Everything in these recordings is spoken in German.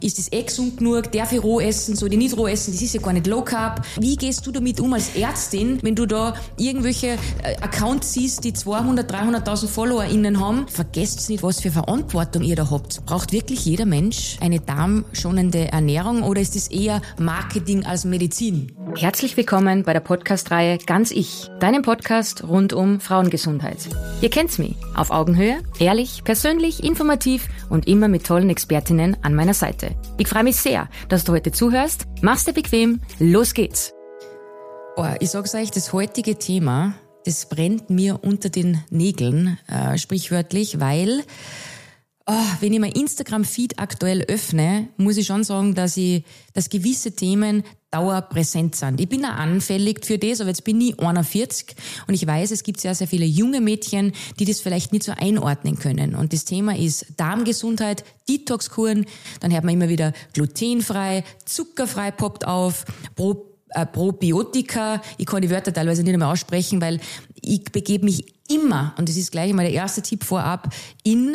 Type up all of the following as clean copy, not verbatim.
Ist das gesund genug? Darf ich roh essen? Soll ich nicht roh essen? Das ist ja gar nicht Low Carb. Wie gehst du damit um als Ärztin, wenn du da irgendwelche Accounts siehst, die 200.000, 300.000 FollowerInnen haben? Vergesst nicht, was für Verantwortung ihr da habt. Braucht wirklich jeder Mensch eine darmschonende Ernährung oder ist es eher Marketing als Medizin? Herzlich willkommen bei der Podcast-Reihe Ganz Ich, deinem Podcast rund um Frauengesundheit. Ihr kennt's mich, auf Augenhöhe, ehrlich, persönlich, informativ und immer mit tollen Expertinnen an meiner Seite. Ich freue mich sehr, dass du heute zuhörst. Mach's dir bequem, los geht's. Ich sag's euch, das heutige Thema, das brennt mir unter den Nägeln, sprichwörtlich, weil wenn ich mein Instagram-Feed aktuell öffne, muss ich schon sagen, dass gewisse Themen dauerpräsent sind. Ich bin auch anfällig für das, aber jetzt bin ich 41 und ich weiß, es gibt sehr, sehr viele junge Mädchen, die das vielleicht nicht so einordnen können. Und das Thema ist Darmgesundheit, Detoxkuren, dann hört man immer wieder glutenfrei, zuckerfrei poppt auf, Probiotika, ich kann die Wörter teilweise nicht mehr aussprechen, weil ich begebe mich immer, und das ist gleich mal der erste Tipp vorab, in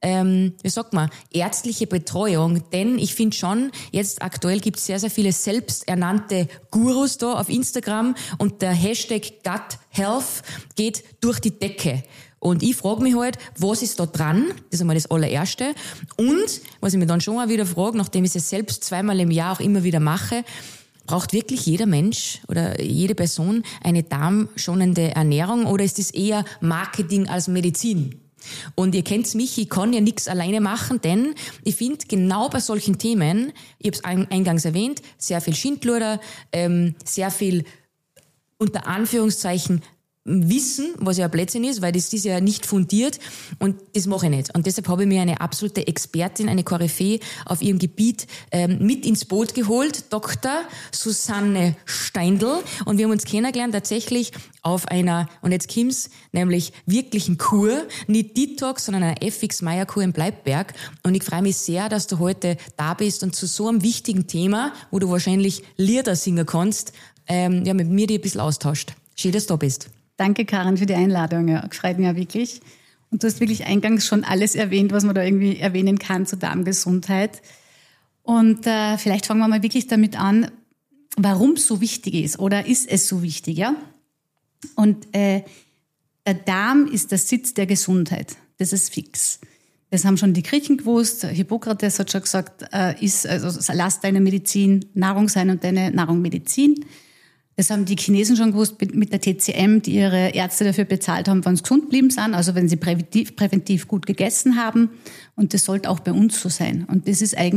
ärztliche Betreuung, denn ich finde schon, jetzt aktuell gibt es sehr, sehr viele selbsternannte Gurus da auf Instagram und der Hashtag Gut Health geht durch die Decke. Und ich frage mich halt, was ist da dran? Das ist einmal das allererste. Und, was ich mir dann schon mal wieder frage, nachdem ich es selbst zweimal im Jahr auch immer wieder mache, braucht wirklich jeder Mensch oder jede Person eine darmschonende Ernährung oder ist es eher Marketing als Medizin? Und ihr kennt's mich, ich kann ja nichts alleine machen, denn ich finde genau bei solchen Themen, ich habe es eingangs erwähnt, sehr viel Schindluder, sehr viel unter Anführungszeichen Wissen, was ja ein Blödsinn ist, weil das ist ja nicht fundiert und das mache ich nicht. Und deshalb habe ich mir eine absolute Expertin, eine Koryphäe auf ihrem Gebiet mit ins Boot geholt, Dr. Susanne Steindl. Und wir haben uns kennengelernt tatsächlich auf einer, und jetzt kommt's, nämlich wirklichen Kur, nicht Detox, sondern einer FX-Meyer-Kur in Bleibberg. Und ich freue mich sehr, dass du heute da bist und zu so einem wichtigen Thema, wo du wahrscheinlich Lieder singen kannst, mit mir dich ein bisschen austauscht. Schön, dass du da bist. Danke, Karin, für die Einladung. Ja, freut mich ja wirklich. Und du hast wirklich eingangs schon alles erwähnt, was man da irgendwie erwähnen kann zur Darmgesundheit. Und vielleicht fangen wir mal wirklich damit an, warum es so wichtig ist oder ist es so wichtig, ja? Und der Darm ist der Sitz der Gesundheit. Das ist fix. Das haben schon die Griechen gewusst. Hippokrates hat schon gesagt, lass deine Medizin Nahrung sein und deine Nahrung Medizin. Das haben die Chinesen schon gewusst mit der TCM, die ihre Ärzte dafür bezahlt haben, wenn sie gesund geblieben sind, also wenn sie präventiv gut gegessen haben. Und das sollte auch bei uns so sein. Und das ist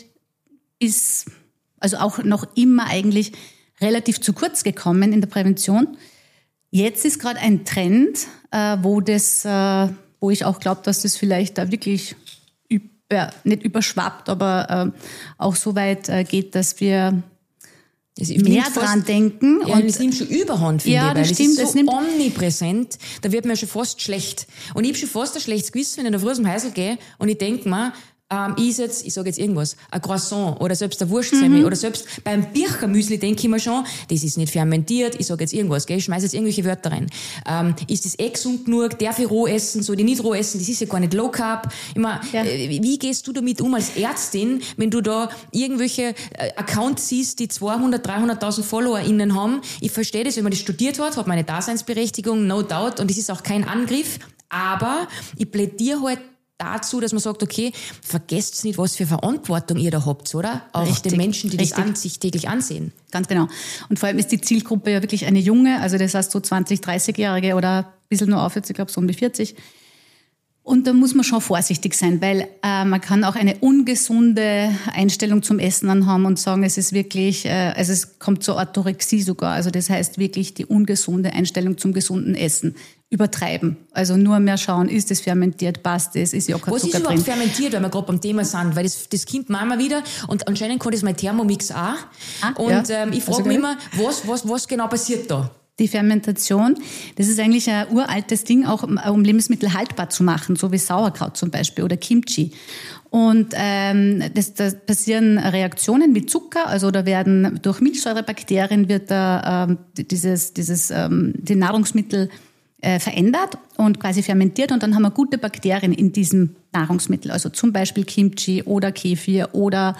also auch noch immer eigentlich relativ zu kurz gekommen in der Prävention. Jetzt ist gerade ein Trend, wo ich auch glaube, dass das vielleicht da wirklich nicht überschwappt, aber auch so weit geht, dass wir mehr dran denken. Ja, und das nimmt schon Überhand, finde ich, weil das stimmt, ist so omnipräsent, da wird mir schon fast schlecht. Und ich habe schon fast ein schlechtes Gewissen, wenn ich in der Früh aus dem Häusl gehe und ich denke mir, ich sage jetzt irgendwas, ein Croissant oder selbst ein Wurstsemmel oder selbst beim Birchermüsli denke ich mir schon, das ist nicht fermentiert, ich sage jetzt irgendwas, gell, ich schmeiße jetzt irgendwelche Wörter rein. Ist das gesund genug? Darf ich roh essen? Soll ich nicht roh essen? Das ist ja gar nicht Low Carb. Wie gehst du damit um als Ärztin, wenn du da irgendwelche Accounts siehst, die 200.000, 300.000 FollowerInnen haben? Ich verstehe das, wenn man das studiert hat meine Daseinsberechtigung, no doubt, und das ist auch kein Angriff, aber ich plädiere halt dazu, dass man sagt, okay, vergesst nicht, was für Verantwortung ihr da habt, oder? Auch Richtig, den Menschen, die das sich täglich ansehen. Ganz genau. Und vor allem ist die Zielgruppe ja wirklich eine junge, also das heißt so 20-, 30-Jährige oder ein bisschen nur aufwärts, ich glaube so um die 40. Und da muss man schon vorsichtig sein, weil man kann auch eine ungesunde Einstellung zum Essen anhaben und sagen, es ist wirklich, es kommt zur Orthorexie sogar. Also das heißt wirklich die ungesunde Einstellung zum gesunden Essen übertreiben. Also nur mehr schauen, ist es fermentiert, passt es, ist ja auch kein Was Zucker ist überhaupt drin. fermentiert, wenn wir gerade beim Thema sind? Weil das kommt manchmal wieder und anscheinend kann das mein Thermomix auch. Ich frage mich immer, was genau passiert da? Die Fermentation, das ist eigentlich ein uraltes Ding, auch um Lebensmittel haltbar zu machen, so wie Sauerkraut zum Beispiel oder Kimchi. Und da passieren Reaktionen wie Zucker, also da werden durch Milchsäurebakterien die Nahrungsmittel verändert und quasi fermentiert und dann haben wir gute Bakterien in diesem Nahrungsmittel, also zum Beispiel Kimchi oder Kefir oder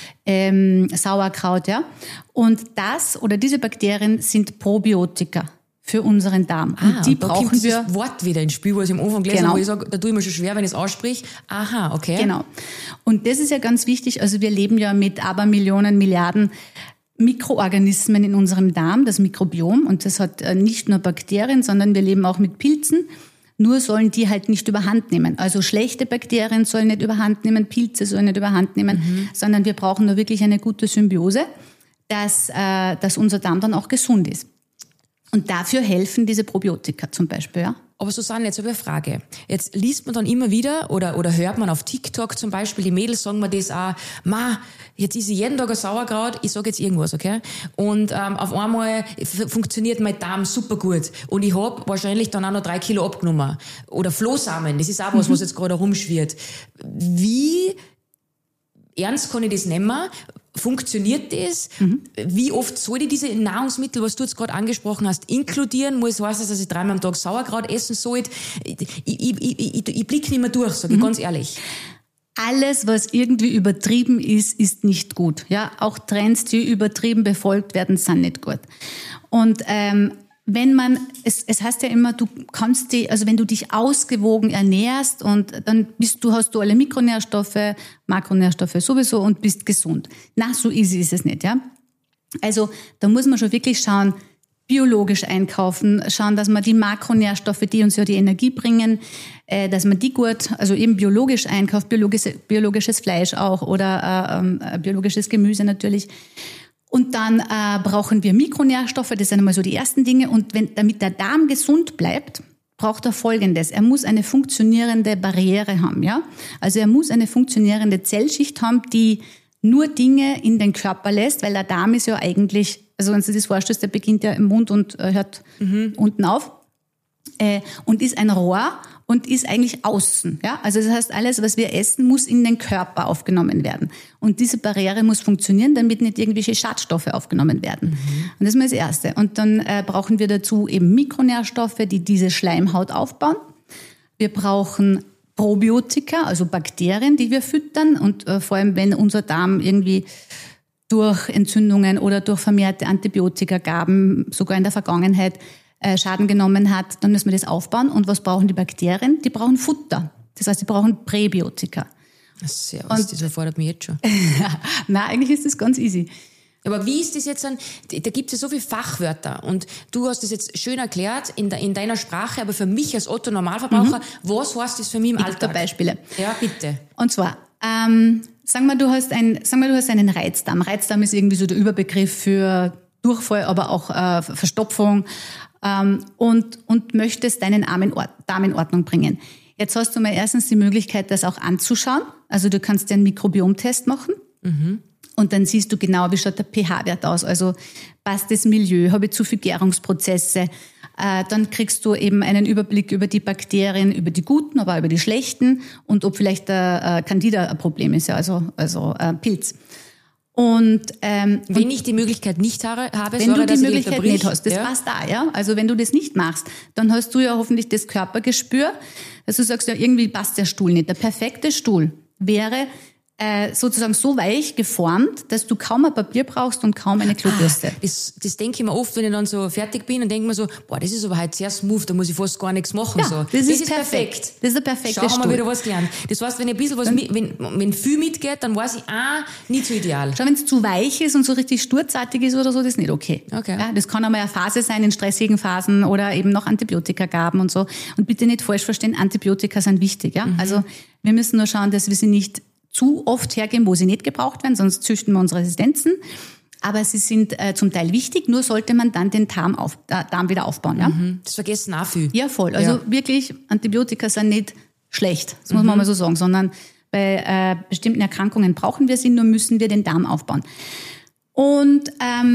Sauerkraut, ja. Und diese Bakterien sind Probiotika für unseren Darm. Und die brauchen kommt wir. Das Wort wieder ins Spiel, was ich am Anfang gelesen habe, wo ich sage, da tue ich mir schon schwer, wenn ich es ausspreche. Aha, okay. Genau. Und das ist ja ganz wichtig. Also wir leben ja mit Abermillionen, Milliarden Mikroorganismen in unserem Darm, das Mikrobiom. Und das hat nicht nur Bakterien, sondern wir leben auch mit Pilzen. Nur sollen die halt nicht überhand nehmen. Also schlechte Bakterien sollen nicht überhand nehmen, Pilze sollen nicht überhand nehmen, sondern wir brauchen nur wirklich eine gute Symbiose, dass unser Darm dann auch gesund ist. Und dafür helfen diese Probiotika zum Beispiel, ja. Aber Susanne, jetzt habe ich eine Frage. Jetzt liest man dann immer wieder oder hört man auf TikTok zum Beispiel, die Mädels sagen mir das auch, jetzt esse ich jeden Tag ein Sauerkraut, ich sage jetzt irgendwas, okay? Und auf einmal funktioniert mein Darm super gut. Und ich habe wahrscheinlich dann auch noch 3 Kilo abgenommen. Oder Flohsamen, das ist auch was jetzt gerade herumschwirrt. Wie ernst kann ich das nehmen? Funktioniert das? Wie oft soll ich diese Nahrungsmittel, was du jetzt gerade angesprochen hast, inkludieren? Muss heißen, dass ich 3-mal am Tag Sauerkraut essen soll? Ich blicke nicht mehr durch, sage ich ganz ehrlich. Alles, was irgendwie übertrieben ist, ist nicht gut. Ja, auch Trends, die übertrieben befolgt werden, sind nicht gut. Und es heißt ja immer, du kannst wenn du dich ausgewogen ernährst und dann hast du alle Mikronährstoffe, Makronährstoffe sowieso und bist gesund. Na, so easy ist es nicht, ja. Also, da muss man schon wirklich schauen, biologisch einkaufen, schauen, dass man die Makronährstoffe, die uns ja die Energie bringen, dass man die gut, also eben biologisch einkauft, biologisches Fleisch auch oder biologisches Gemüse natürlich. Und dann brauchen wir Mikronährstoffe, das sind einmal so die ersten Dinge. Und damit der Darm gesund bleibt, braucht er Folgendes. Er muss eine funktionierende Barriere haben, ja. Also er muss eine funktionierende Zellschicht haben, die nur Dinge in den Körper lässt, weil der Darm ist ja eigentlich, also wenn du dir das vorstellst, der beginnt ja im Mund und hört unten auf und ist ein Rohr und ist eigentlich außen. Ja? Also das heißt, alles, was wir essen, muss in den Körper aufgenommen werden. Und diese Barriere muss funktionieren, damit nicht irgendwelche Schadstoffe aufgenommen werden. Und das ist mal das Erste. Und dann brauchen wir dazu eben Mikronährstoffe, die diese Schleimhaut aufbauen. Wir brauchen Probiotika, also Bakterien, die wir füttern. Und vor allem, wenn unser Darm irgendwie durch Entzündungen oder durch vermehrte Antibiotikagaben, sogar in der Vergangenheit, Schaden genommen hat, dann müssen wir das aufbauen. Und was brauchen die Bakterien? Die brauchen Futter. Das heißt, die brauchen Präbiotika. Servus, das erfordert mich jetzt schon. Nein, eigentlich ist das ganz easy. Aber wie ist das jetzt da gibt es ja so viele Fachwörter und du hast das jetzt schön erklärt in deiner Sprache, aber für mich als Otto-Normalverbraucher, was heißt das für mich im Alltag? Ich gebe da Beispiele. Ja, bitte. Und zwar, sagen wir, du hast einen Reizdarm. Reizdarm ist irgendwie so der Überbegriff für Durchfall, aber auch Verstopfung, und möchtest deinen Darm in Ordnung bringen. Jetzt hast du mal erstens die Möglichkeit, das auch anzuschauen. Also du kannst dir einen Mikrobiomtest machen. Und dann siehst du genau, wie schaut der pH-Wert aus. Also passt das Milieu, habe ich zu viel Gärungsprozesse. Dann kriegst du eben einen Überblick über die Bakterien, über die guten, aber auch über die schlechten und ob vielleicht der Candida ein Problem ist, ja, also Pilz. Und wenn ich die Möglichkeit nicht habe, wenn du die Möglichkeit nicht hast, das passt da, ja. Also wenn du das nicht machst, dann hast du ja hoffentlich das Körpergespür, dass du sagst, ja, irgendwie passt der Stuhl nicht. Der perfekte Stuhl wäre sozusagen so weich geformt, dass du kaum ein Papier brauchst und kaum eine Klobürste. Das denke ich mir oft, wenn ich dann so fertig bin und denke mir so, das ist aber halt sehr smooth, da muss ich fast gar nichts machen. Ja, so. Das ist perfekt. Das ist der perfekte Stuhl. Schau, haben wir wieder was gelernt. Das heißt, wenn ein bisschen wenn viel mitgeht, dann weiß ich, nicht so ideal. Schau, wenn es zu weich ist und so richtig sturzartig ist oder so, das ist nicht okay. Ja, das kann einmal eine Phase sein in stressigen Phasen oder eben noch Antibiotikagaben und so. Und bitte nicht falsch verstehen, Antibiotika sind wichtig. Ja? Also wir müssen nur schauen, dass wir sie nicht zu oft hergeben, wo sie nicht gebraucht werden, sonst züchten wir unsere Resistenzen. Aber sie sind zum Teil wichtig, nur sollte man dann den Darm wieder aufbauen. Ja? Das vergessen auch viel. Ja, voll. Also wirklich, Antibiotika sind nicht schlecht, das muss man mal so sagen, sondern bei bestimmten Erkrankungen brauchen wir sie, nur müssen wir den Darm aufbauen. Und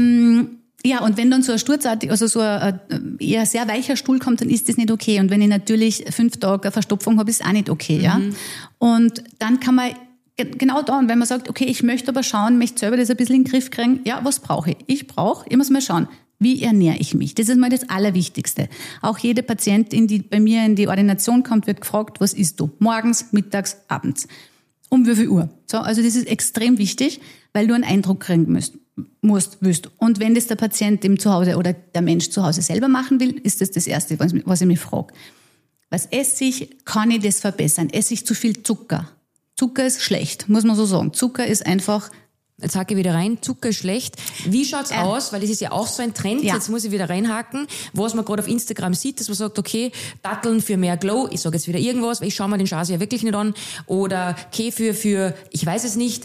und wenn dann so ein sturzartig, also so ein eher sehr weicher Stuhl kommt, dann ist das nicht okay. Und wenn ich natürlich 5 Tage eine Verstopfung habe, ist auch nicht okay. Ja? Und dann kann man genau da, und wenn man sagt, okay, ich möchte aber schauen, möchte selber das ein bisschen in den Griff kriegen, ja, was brauche ich? Ich muss mal schauen, Wie ernähre ich mich? Das ist mal das Allerwichtigste. Auch jede Patientin, die bei mir in die Ordination kommt, wird gefragt, was isst du? Morgens, mittags, abends. Um wie viel Uhr? So, also das ist extrem wichtig, weil du einen Eindruck kriegen willst. Und wenn das der Patient im Zuhause oder der Mensch zu Hause selber machen will, ist das Erste, was ich mich frage. Was esse ich? Kann ich das verbessern? Esse ich zu viel Zucker? Zucker ist schlecht, muss man so sagen. Zucker ist einfach... Jetzt hake ich wieder rein, Zucker ist schlecht. Wie schaut's aus? Weil das ist ja auch so ein Trend, jetzt muss ich wieder reinhaken, was man gerade auf Instagram sieht, dass man sagt, okay, Datteln für mehr Glow, ich sage jetzt wieder irgendwas, weil ich schaue mir den Schase ja wirklich nicht an, oder Kefir für, ich weiß es nicht,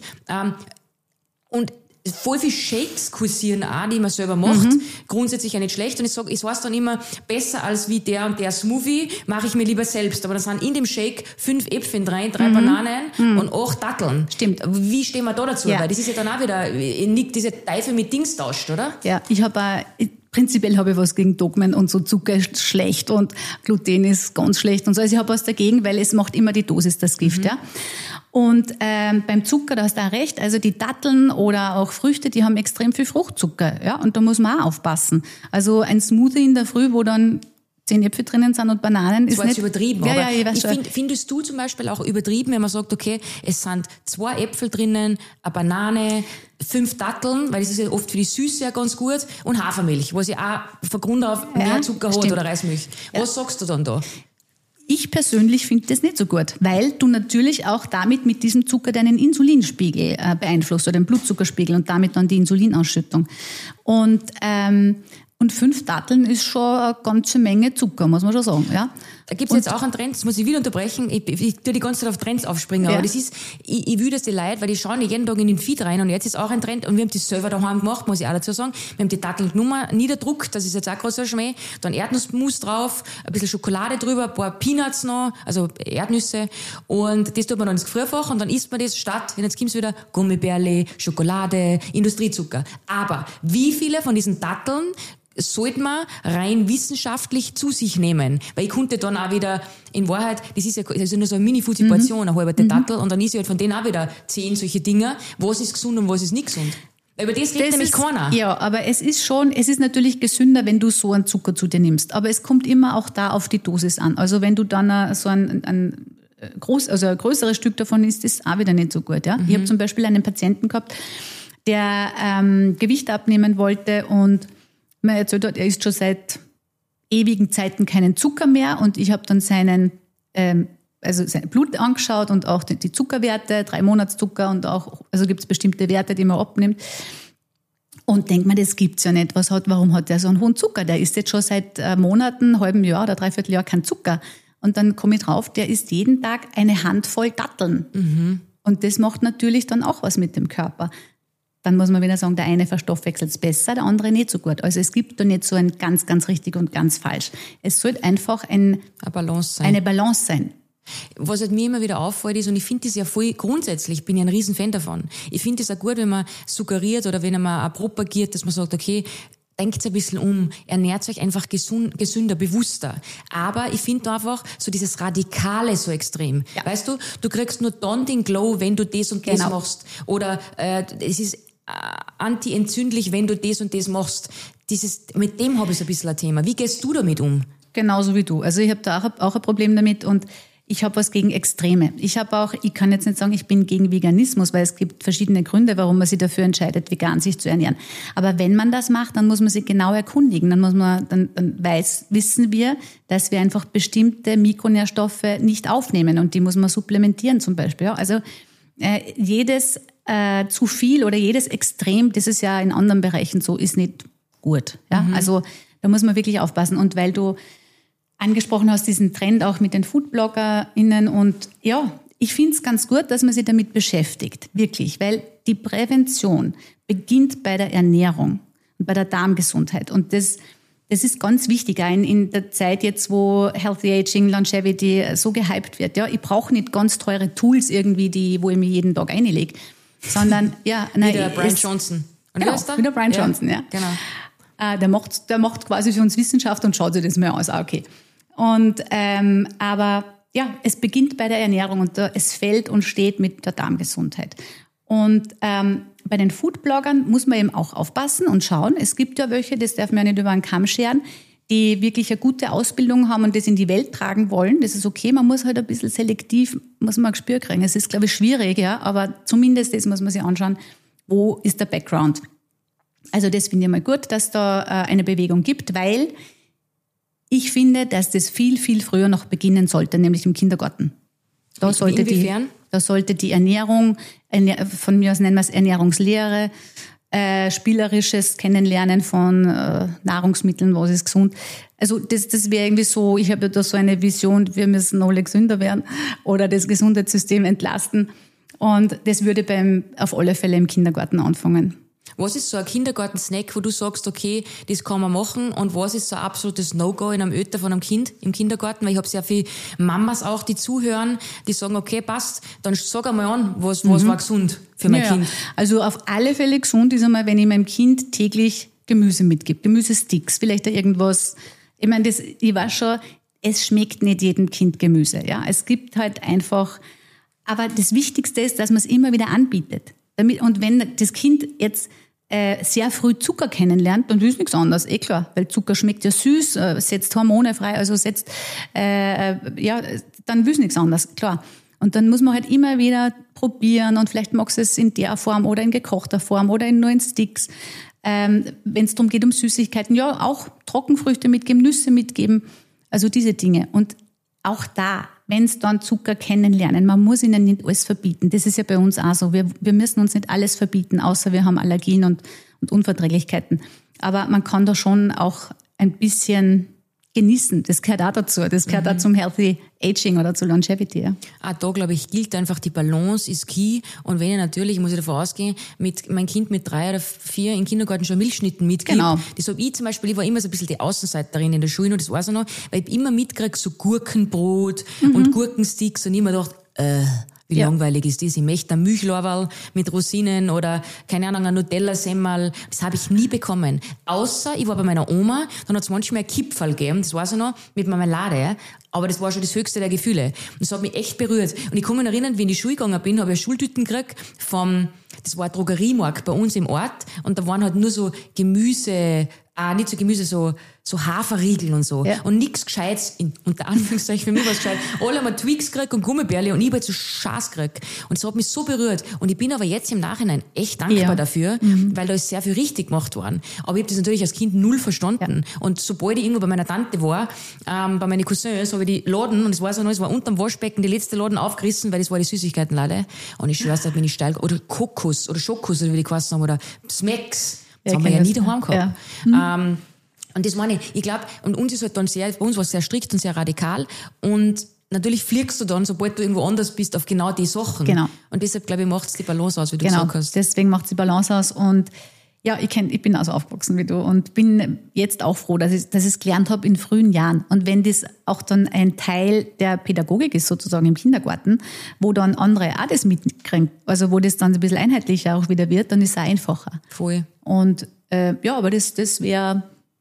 und voll viel Shakes kursieren auch, die man selber macht. Grundsätzlich ja nicht schlecht. Und ich sage, es weiß dann immer, besser als wie der und der Smoothie, mache ich mir lieber selbst. Aber da sind in dem Shake 5 Äpfel rein, 3 Bananen und 8 Datteln. Stimmt. Wie stehen wir da dazu? Ja. Weil das ist ja dann auch wieder, nicht diese Teufel mit Dings tauscht, oder? Ja, prinzipiell habe ich was gegen Dogmen und so, Zucker ist schlecht und Gluten ist ganz schlecht und so. Also ich habe was dagegen, weil es macht immer die Dosis das Gift, ja. Und beim Zucker, da hast du auch recht, also die Datteln oder auch Früchte, die haben extrem viel Fruchtzucker, ja, und da muss man auch aufpassen. Also ein Smoothie in der Früh, wo dann 10 Äpfel drinnen sind und Bananen, ist nicht... übertrieben, ja, aber ja, findest du zum Beispiel auch übertrieben, wenn man sagt, okay, es sind 2 Äpfel drinnen, eine Banane, 5 Datteln, weil das ist ja oft für die Süße ja ganz gut, und Hafermilch, was ja auch von Grund auf mehr Zucker hat, oder Reismilch. Was sagst du dann da? Ich persönlich finde das nicht so gut, weil du natürlich auch damit mit diesem Zucker deinen Insulinspiegel beeinflusst oder den Blutzuckerspiegel und damit dann die Insulinausschüttung. Und 5 Datteln ist schon eine ganze Menge Zucker, muss man schon sagen. Ja? Da gibt's jetzt auch einen Trend, das muss ich wieder unterbrechen, ich tue die ganze Zeit auf Trends aufspringen, aber das ist, ich will das die Leute, weil die schauen jeden Tag in den Feed rein und jetzt ist auch ein Trend und wir haben das selber daheim gemacht, muss ich auch dazu sagen, wir haben die Dattelnummer niederdruckt, das ist jetzt auch großer Schmäh, dann Erdnussmus drauf, ein bisschen Schokolade drüber, ein paar Peanuts noch, also Erdnüsse, und das tut man dann ins Gefrierfach und dann isst man das statt, und jetzt gibt's wieder Gummibärle, Schokolade, Industriezucker. Aber wie viele von diesen Datteln sollte man rein wissenschaftlich zu sich nehmen. Weil ich konnte dann auch wieder, in Wahrheit, das ist ja nur so eine Mini-Food-Portion, eine halbe Dattel, und dann ist ja halt von denen auch wieder 10 solche Dinger, was ist gesund und was ist nicht gesund. Über das redet nämlich keiner. Ja, aber es ist natürlich gesünder, wenn du so einen Zucker zu dir nimmst. Aber es kommt immer auch da auf die Dosis an. Also wenn du dann so ein größeres Stück davon isst, ist auch wieder nicht so gut. Ja? Ich habe zum Beispiel einen Patienten gehabt, der Gewicht abnehmen wollte und mir erzählt hat, er isst schon seit ewigen Zeiten keinen Zucker mehr, und ich habe dann sein Blut angeschaut und auch die Zuckerwerte, 3 Monatszucker, und auch, also gibt es bestimmte Werte, die man abnimmt, und denkt man, das gibt's ja nicht. Warum hat der so einen hohen Zucker? Der isst jetzt schon seit Monaten, halbem Jahr oder 3/4 Jahr kein Zucker. Und dann komme ich drauf, der isst jeden Tag eine Handvoll Datteln. Und das macht natürlich dann auch was mit dem Körper. Dann muss man wieder sagen, der eine verstoffwechselt es besser, der andere nicht so gut. Also es gibt da nicht so ein ganz, ganz richtig und ganz falsch. Es sollte einfach eine Balance sein. Was halt mir immer wieder auffällt ist, und ich finde das ja voll grundsätzlich, ich bin ja ein Riesenfan davon. Ich finde es auch gut, wenn man suggeriert oder wenn man auch propagiert, dass man sagt, okay, denkt ein bisschen um, ernährt euch einfach gesünder, bewusster. Aber ich finde einfach so dieses Radikale so extrem. Ja. Weißt du kriegst nur dann den Glow, wenn du das und das machst. Oder es ist anti-entzündlich, wenn du das und das machst. Mit dem habe ich so ein bisschen ein Thema. Wie gehst du damit um? Genauso wie du. Also ich habe da auch ein Problem damit, und ich habe was gegen Extreme. Ich kann jetzt nicht sagen, ich bin gegen Veganismus, weil es gibt verschiedene Gründe, warum man sich dafür entscheidet, vegan sich zu ernähren. Aber wenn man das macht, dann muss man sich genau erkundigen. Dann wissen wir, dass wir einfach bestimmte Mikronährstoffe nicht aufnehmen, und die muss man supplementieren zum Beispiel. Ja? Also jedes zu viel oder jedes Extrem, das ist ja in anderen Bereichen so, ist nicht gut. Ja? Also da muss man wirklich aufpassen. Und weil du angesprochen hast, diesen Trend auch mit den FoodbloggerInnen, und ja, ich finde es ganz gut, dass man sich damit beschäftigt, wirklich, weil die Prävention beginnt bei der Ernährung und bei der Darmgesundheit, und das ist ganz wichtig, auch in der Zeit jetzt, wo Healthy Aging, Longevity so gehypt wird. Ja, ich brauche nicht ganz teure Tools irgendwie, wo ich mich jeden Tag einlege, sondern wieder Brian Johnson. Und genau, wieder Brian Johnson, ja. Genau. Der macht quasi für uns Wissenschaft und schaut sich das mal aus. Okay. Und aber ja, es beginnt bei der Ernährung, und es fällt und steht mit der Darmgesundheit. Und bei den Foodbloggern muss man eben auch aufpassen und schauen. Es gibt ja welche, das darf man ja nicht über einen Kamm scheren, die wirklich eine gute Ausbildung haben und das in die Welt tragen wollen. Das ist okay, man muss halt ein bisschen selektiv, muss man ein Gespür kriegen. Es ist, glaube ich, schwierig, ja, aber zumindest das muss man sich anschauen, wo ist der Background. Also das finde ich mal gut, dass da eine Bewegung gibt, weil ich finde, dass das viel, viel früher noch beginnen sollte, nämlich im Kindergarten. Da sollte die Ernährung, von mir aus nennen wir es Ernährungslehre, spielerisches Kennenlernen von Nahrungsmitteln, was ist gesund. Also das wäre irgendwie so, ich habe ja da so eine Vision, wir müssen alle gesünder werden oder das Gesundheitssystem entlasten. Und das würde auf alle Fälle im Kindergarten anfangen. Was ist so ein Kindergarten-Snack, wo du sagst, okay, das kann man machen, und was ist so ein absolutes No-Go in einem Öter von einem Kind im Kindergarten? Weil ich habe sehr viele Mamas auch, die zuhören, die sagen, okay, passt, dann sag einmal an, was war gesund für mein Kind. Also auf alle Fälle gesund ist einmal, wenn ich meinem Kind täglich Gemüse mitgebe, Gemüsesticks, vielleicht irgendwas. Ich meine, ich weiß schon, es schmeckt nicht jedem Kind Gemüse. Ja, es gibt halt einfach, aber das Wichtigste ist, dass man es immer wieder anbietet. Und wenn das Kind jetzt sehr früh Zucker kennenlernt, dann ist nichts anderes, klar, weil Zucker schmeckt ja süß, setzt Hormone frei, also dann will nichts anderes, klar. Und dann muss man halt immer wieder probieren und vielleicht magst du es in der Form oder in gekochter Form oder nur in Sticks. Wenn es darum geht, um Süßigkeiten, ja, auch Trockenfrüchte mitgeben, Nüsse mitgeben, also diese Dinge. Und auch da, wenn es dann Zucker kennenlernen, man muss ihnen nicht alles verbieten. Das ist ja bei uns auch so. Wir müssen uns nicht alles verbieten, außer wir haben Allergien und Unverträglichkeiten. Aber man kann da schon auch ein bisschen genießen. Das gehört auch dazu. Das gehört auch zum Healthy Aging oder zur Longevity. Ja. Da, glaube ich, gilt einfach, die Balance ist key. Und wenn ich natürlich, muss ich davon ausgehen, mein Kind mit 3 oder 4 im Kindergarten schon Milchschnitten mitgibt. Genau. Das habe ich zum Beispiel, ich war immer so ein bisschen die Außenseiterin in der Schule, und das weiß ich noch, weil ich immer mitkriege, so Gurkenbrot und Gurkensticks, und ich immer gedacht, wie langweilig ist das? Ich möchte ein Milchlorbeerl mit Rosinen oder, keine Ahnung, ein Nutella-Semmel. Das habe ich nie bekommen. Außer, ich war bei meiner Oma, dann hat es manchmal ein Kipferl gegeben, das weiß ich noch, mit Marmelade. Aber das war schon das höchste der Gefühle. Und das hat mich echt berührt. Und ich kann mich erinnern, wie ich in die Schule gegangen bin, habe ich Schultüten gekriegt das war ein Drogeriemarkt bei uns im Ort, und da waren halt nur so Gemüse, nicht so Gemüse, so Haferriegel und so. Ja. Und nichts Gescheites, unter Anführungszeichen, für mich war es gescheit. Alle haben Twix gekriegt und Gummibärle, und ich habe halt so Schaß gekriegt. Und das hat mich so berührt. Und ich bin aber jetzt im Nachhinein echt dankbar dafür, weil da ist sehr viel richtig gemacht worden. Aber ich habe das natürlich als Kind null verstanden. Ja. Und sobald ich irgendwo bei meiner Tante war, bei meinen Cousins, habe ich die Laden, und das weiß ich noch, es war unterm Waschbecken die letzte Laden aufgerissen, weil das war die Süßigkeitenlade. Und ich schwör's, da bin ich steil, oder Kokos, oder Schokos, oder wie die geheißen haben, oder Smacks. Das haben wir ja nie daheim gehabt. Ja. Und das meine ich glaube, und uns ist halt dann bei uns war es sehr strikt und sehr radikal, und natürlich fliegst du dann, sobald du irgendwo anders bist, auf genau die Sachen. Genau. Und deshalb, glaube ich, macht es die Balance aus, wie du gesagt hast. Deswegen macht es die Balance aus, und ja, ich bin also aufgewachsen wie du und bin jetzt auch froh, dass ich es gelernt habe in frühen Jahren. Und wenn das auch dann ein Teil der Pädagogik ist, sozusagen im Kindergarten, wo dann andere auch das mitkriegen, also wo das dann ein bisschen einheitlicher auch wieder wird, dann ist es auch einfacher. Voll. Und aber das wäre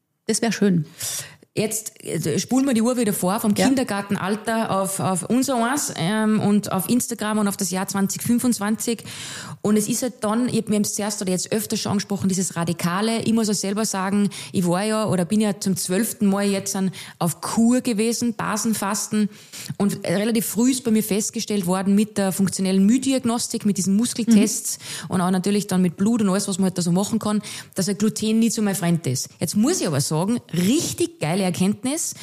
schön. Jetzt spulen wir die Uhr wieder vor, vom Kindergartenalter auf unser Eins und auf Instagram und auf das Jahr 2025. Und es ist halt dann, wir haben es zuerst oder jetzt öfter schon angesprochen, dieses Radikale. Ich muss auch selber sagen, ich war ja oder bin ja zum 12. Mal jetzt auf Kur gewesen, Basenfasten. Und relativ früh ist bei mir festgestellt worden mit der funktionellen Mühdiagnostik, mit diesen Muskeltests und auch natürlich dann mit Blut und alles, was man halt da so machen kann, dass ein Gluten nie so mein Freund ist. Jetzt muss ich aber sagen, richtig geile Erkenntnis.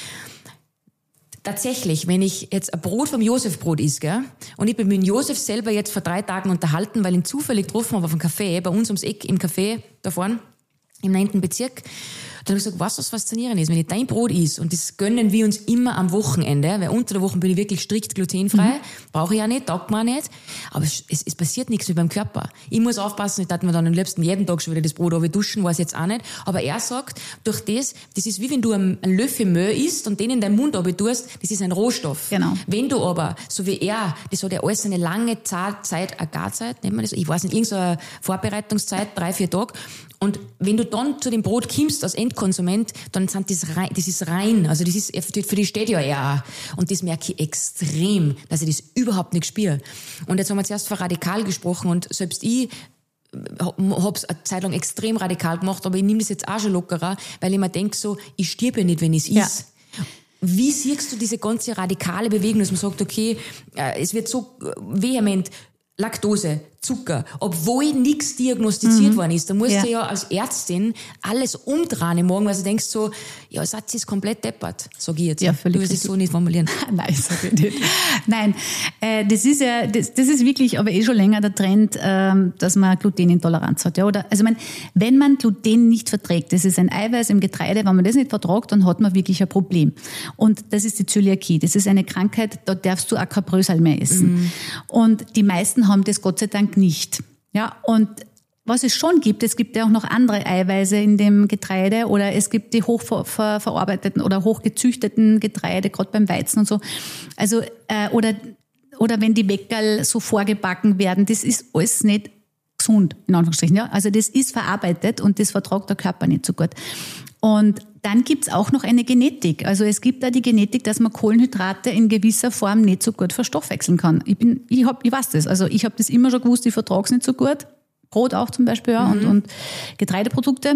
Tatsächlich, wenn ich jetzt ein Brot vom Josefbrot isse, gell, und ich bin mit dem Josef selber jetzt vor 3 Tagen unterhalten, weil ich ihn zufällig getroffen habe auf einem Café, bei uns ums Eck im Café da vorne, im 9. Bezirk, dann habe ich gesagt, was faszinierend ist, wenn ich dein Brot isse, und das gönnen wir uns immer am Wochenende, weil unter der Woche bin ich wirklich strikt glutenfrei, brauche ich auch nicht, taugt mir auch nicht, aber es passiert nichts mit meinem Körper. Ich muss aufpassen, ich darf mir dann am liebsten jeden Tag schon wieder das Brot duschen, weiß jetzt auch nicht, aber er sagt, durch das ist wie wenn du einen Löffel Mehl isst und den in deinen Mund tust, das ist ein Rohstoff. Genau. Wenn du aber, so wie er, das hat ja alles eine lange Zeit, eine Garzeit, nennt man das, ich weiß nicht, irgendeine Vorbereitungszeit, 3-4 Tage, und wenn du dann zu dem Brot kommst als Endkonsument, dann sind das ist rein. Also das ist, für die steht ja eher. Und das merke ich extrem, dass ich das überhaupt nicht spüre. Und jetzt haben wir zuerst von radikal gesprochen, und selbst ich habe es eine Zeit lang extrem radikal gemacht, aber ich nehme das jetzt auch schon lockerer, weil ich mir denke so, ich stirbe ja nicht, wenn ich es is. Wie siehst du diese ganze radikale Bewegung, dass man sagt, okay, es wird so vehement Laktose, Zucker, obwohl nichts diagnostiziert worden ist. Da musst du ja als Ärztin alles umdrehen im Morgen, weil du denkst so, ja, Satz ist komplett deppert, sag ich jetzt. Ja, völlig. Du wirst es so nicht formulieren. Nein, sag ich nicht. Nein, das ist wirklich aber schon länger der Trend, dass man Glutenintoleranz hat. Ja? Oder, also wenn man Gluten nicht verträgt, das ist ein Eiweiß im Getreide, wenn man das nicht verträgt, dann hat man wirklich ein Problem. Und das ist die Zöliakie. Das ist eine Krankheit, da darfst du auch kein Brösel mehr essen. Und die meisten haben das Gott sei Dank nicht. Ja, und was es schon gibt, es gibt ja auch noch andere Eiweiße in dem Getreide oder es gibt die hochverarbeiteten oder hochgezüchteten Getreide, gerade beim Weizen und so. Also, oder wenn die Weckerl so vorgebacken werden, das ist alles nicht gesund, in Anführungsstrichen. Ja? Also das ist verarbeitet und das verträgt der Körper nicht so gut. Und dann gibt's auch noch eine Genetik. Also es gibt da die Genetik, dass man Kohlenhydrate in gewisser Form nicht so gut verstoffwechseln kann. Ich weiß das. Also ich habe das immer schon gewusst, ich vertrage es nicht so gut. Brot auch zum Beispiel, ja, und Getreideprodukte.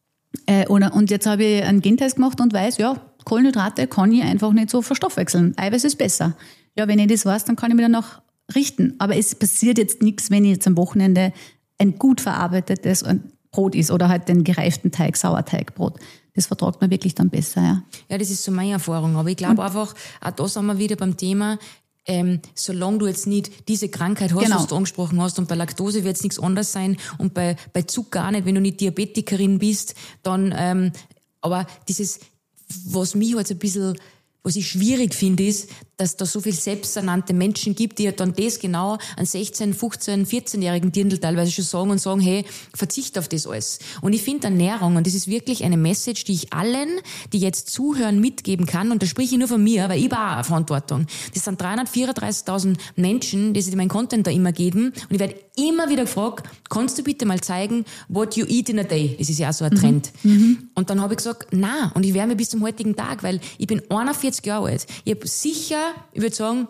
Und jetzt habe ich einen Gentest gemacht und weiß, ja, Kohlenhydrate kann ich einfach nicht so verstoffwechseln. Eiweiß ist besser. Ja, wenn ich das weiß, dann kann ich mich danach richten. Aber es passiert jetzt nichts, wenn ich jetzt am Wochenende ein gut verarbeitetes Brot ist oder halt den gereiften Teig, Sauerteigbrot. Das vertragt man wirklich dann besser, ja. Ja, das ist so meine Erfahrung. Aber ich glaube einfach, auch da sind wir wieder beim Thema, solange du jetzt nicht diese Krankheit hast, was du angesprochen hast, und bei Laktose wird es nichts anderes sein und bei Zucker auch nicht, wenn du nicht Diabetikerin bist, dann, aber dieses, was mich halt so ein bisschen, was ich schwierig finde, ist, dass da so viel selbsternannte Menschen gibt, die ja dann das genau an 16, 15, 14-jährigen Dirndl teilweise schon sagen und sagen, hey, verzicht auf das alles. Und ich finde Ernährung, und das ist wirklich eine Message, die ich allen, die jetzt zuhören, mitgeben kann, und da spreche ich nur von mir, weil ich habe auch eine Verantwortung. Das sind 334.000 Menschen, die sich meinen Content da immer geben, und ich werde immer wieder gefragt, kannst du bitte mal zeigen, what you eat in a day? Das ist ja auch so ein Trend. Und dann habe ich gesagt, na, und ich werde mir bis zum heutigen Tag, weil ich bin 41 Jahre alt. Ich habe sicher, ich würde sagen,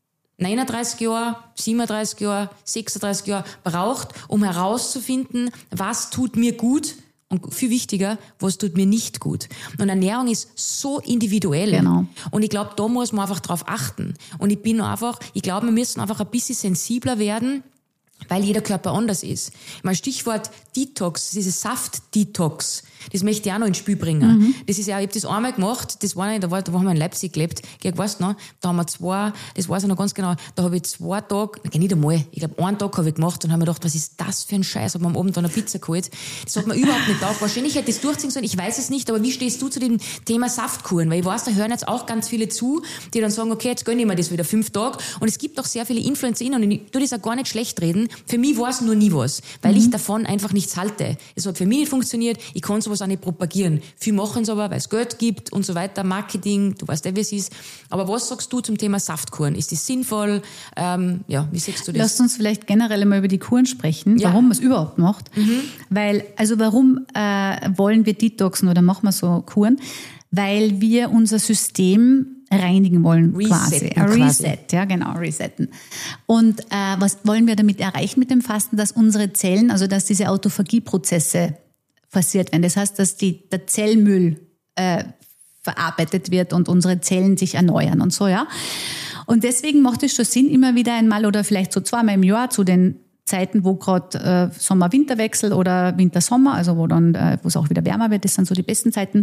39 Jahre, 37 Jahre, 36 Jahre braucht, um herauszufinden, was tut mir gut und viel wichtiger, was tut mir nicht gut. Und Ernährung ist so individuell. Genau. Und ich glaube, da muss man einfach drauf achten. Und ich glaube, wir müssen einfach ein bisschen sensibler werden, weil jeder Körper anders ist. Mein Stichwort Detox, dieses Saft-Detox, das möchte ich auch noch ins Spiel bringen. Das ist ja, ich habe das einmal gemacht, da haben wir in Leipzig gelebt, weißt du noch, da haben wir das weiß ich noch ganz genau, da habe ich 2 Tage, nicht einmal, ich glaube 1 Tag habe ich gemacht und habe mir gedacht, was ist das für ein Scheiß, habe mir am Abend dann eine Pizza geholt. Das hat mir überhaupt nicht taugt. Wahrscheinlich hätte ich das durchziehen sollen, ich weiß es nicht, aber wie stehst du zu dem Thema Saftkuren? Weil ich weiß, da hören jetzt auch ganz viele zu, die dann sagen, okay, jetzt gönne ich mir das wieder 5 Tage. Und es gibt auch sehr viele InfluencerInnen, und ich tue das auch gar nicht schlecht reden. Für mich war es nur nie was, weil ich davon einfach nichts halte. Es hat für mich nicht funktioniert, ich kann sowas auch nicht propagieren. Viele machen es aber, weil es Geld gibt und so weiter, Marketing, du weißt ja, wie es ist. Aber was sagst du zum Thema Saftkuren? Ist das sinnvoll? Wie siehst du das? Lass uns vielleicht generell mal über die Kuren sprechen, warum man es überhaupt macht. Weil, also warum wollen wir detoxen oder machen wir so Kuren? Weil wir unser System reinigen wollen, quasi. Reset, ja genau, resetten. Und was wollen wir damit erreichen mit dem Fasten? Dass unsere Zellen, also dass diese Autophagieprozesse forciert werden. Das heißt, dass der Zellmüll verarbeitet wird und unsere Zellen sich erneuern und so, ja. Und deswegen macht es schon Sinn, immer wieder einmal oder vielleicht so 2-mal im Jahr zu den Zeiten, wo gerade Sommer-Winterwechsel oder Winter-Sommer, also wo es auch wieder wärmer wird, das sind so die besten Zeiten,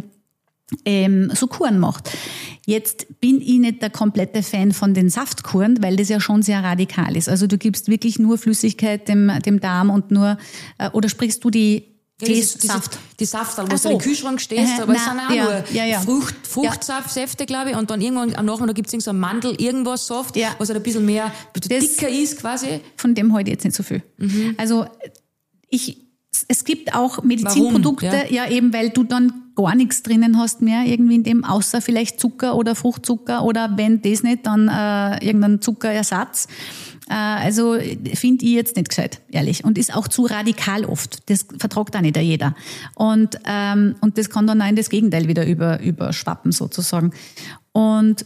so Kuren macht. Jetzt bin ich nicht der komplette Fan von den Saftkuren, weil das ja schon sehr radikal ist. Also du gibst wirklich nur Flüssigkeit dem Darm und nur, oder sprichst du die Saft? Die Saft, wo du in den Kühlschrank stehst, aber es sind auch nur Fruchtsaftsäfte, glaube ich, und dann irgendwann am Nachmittag gibt es so einen Mandel, irgendwas Saft, was halt ein bisschen mehr dicker ist quasi. Von dem heute jetzt nicht so viel. Also es gibt auch Medizinprodukte, eben weil du dann gar nichts drinnen hast mehr irgendwie in dem, außer vielleicht Zucker oder Fruchtzucker oder wenn das nicht, dann irgendein Zuckerersatz. Also finde ich jetzt nicht gescheit, ehrlich. Und ist auch zu radikal oft. Das vertragt auch nicht jeder. Und das kann dann auch in das Gegenteil wieder überschwappen sozusagen. Und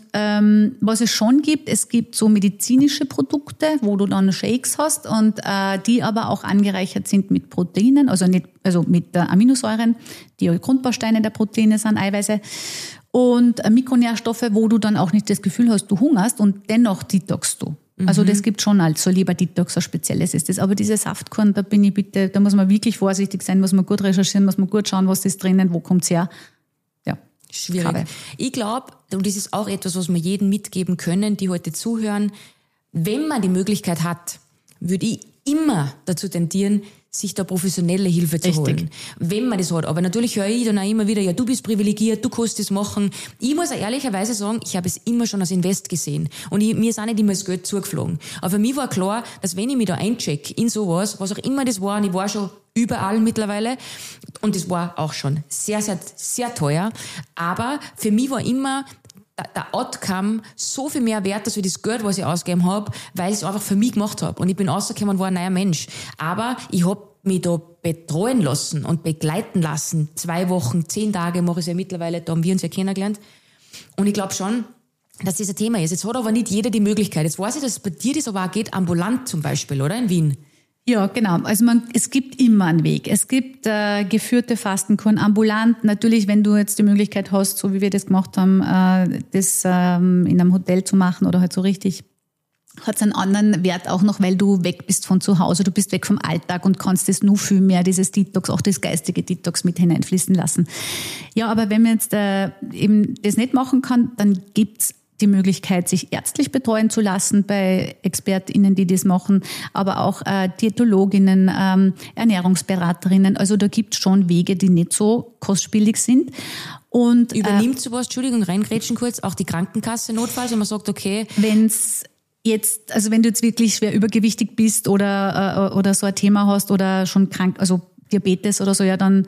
was es schon gibt, es gibt so medizinische Produkte, wo du dann Shakes hast und die aber auch angereichert sind mit Proteinen, also mit Aminosäuren, die Grundbausteine der Proteine sind, Eiweiße und Mikronährstoffe, wo du dann auch nicht das Gefühl hast, du hungerst und dennoch detoxst du. Also das gibt schon als so Leber-Detox, ein spezielles ist das. Aber diese Saftkorn, da muss man wirklich vorsichtig sein, muss man gut recherchieren, muss man gut schauen, was ist drinnen, wo kommt's her. Schwierig. Ich glaube, und das ist auch etwas, was wir jedem mitgeben können, die heute zuhören, wenn man die Möglichkeit hat, würde ich immer dazu tendieren, sich da professionelle Hilfe zu holen. Wenn man das hat. Aber natürlich höre ich dann auch immer wieder, ja, du bist privilegiert, du kannst das machen. Ich muss auch ehrlicherweise sagen, ich habe es immer schon als Invest gesehen. Und mir ist auch nicht immer das Geld zugeflogen. Aber für mich war klar, dass wenn ich mich da eincheck in sowas, was auch immer das war, und ich war schon überall mittlerweile, und das war auch schon sehr, sehr, sehr teuer. Aber für mich war immer der Outcome so viel mehr wert, als für das Geld, was ich ausgegeben habe, weil ich es einfach für mich gemacht habe. Und ich bin rausgekommen und war ein neuer Mensch. Aber ich habe mich da betreuen lassen und begleiten lassen. 2 Wochen, 10 Tage mache ich es ja mittlerweile, da haben wir uns ja kennengelernt. Und ich glaube schon, dass das ein Thema ist. Jetzt hat aber nicht jeder die Möglichkeit. Jetzt weiß ich, dass es bei dir das aber auch geht, ambulant zum Beispiel, oder? In Wien. Ja, genau. Also es gibt immer einen Weg. Es gibt geführte Fastenkuren ambulant. Natürlich, wenn du jetzt die Möglichkeit hast, so wie wir das gemacht haben, das in einem Hotel zu machen oder halt so richtig, hat es einen anderen Wert auch noch, weil du weg bist von zu Hause. Du bist weg vom Alltag und kannst das nur viel mehr, dieses Detox, auch das geistige Detox mit hineinfließen lassen. Ja, aber wenn man jetzt eben das nicht machen kann, dann gibt's die Möglichkeit, sich ärztlich betreuen zu lassen bei ExpertInnen, die das machen, aber auch Diätologinnen, Ernährungsberaterinnen. Also da gibt es schon Wege, die nicht so kostspielig sind. Und übernimmt sowas, Entschuldigung, reingrätschen kurz, auch die Krankenkasse notfalls, wenn man sagt, okay. Wenn du jetzt wirklich schwer übergewichtig bist oder so ein Thema hast oder schon krank, also Diabetes oder so, ja, dann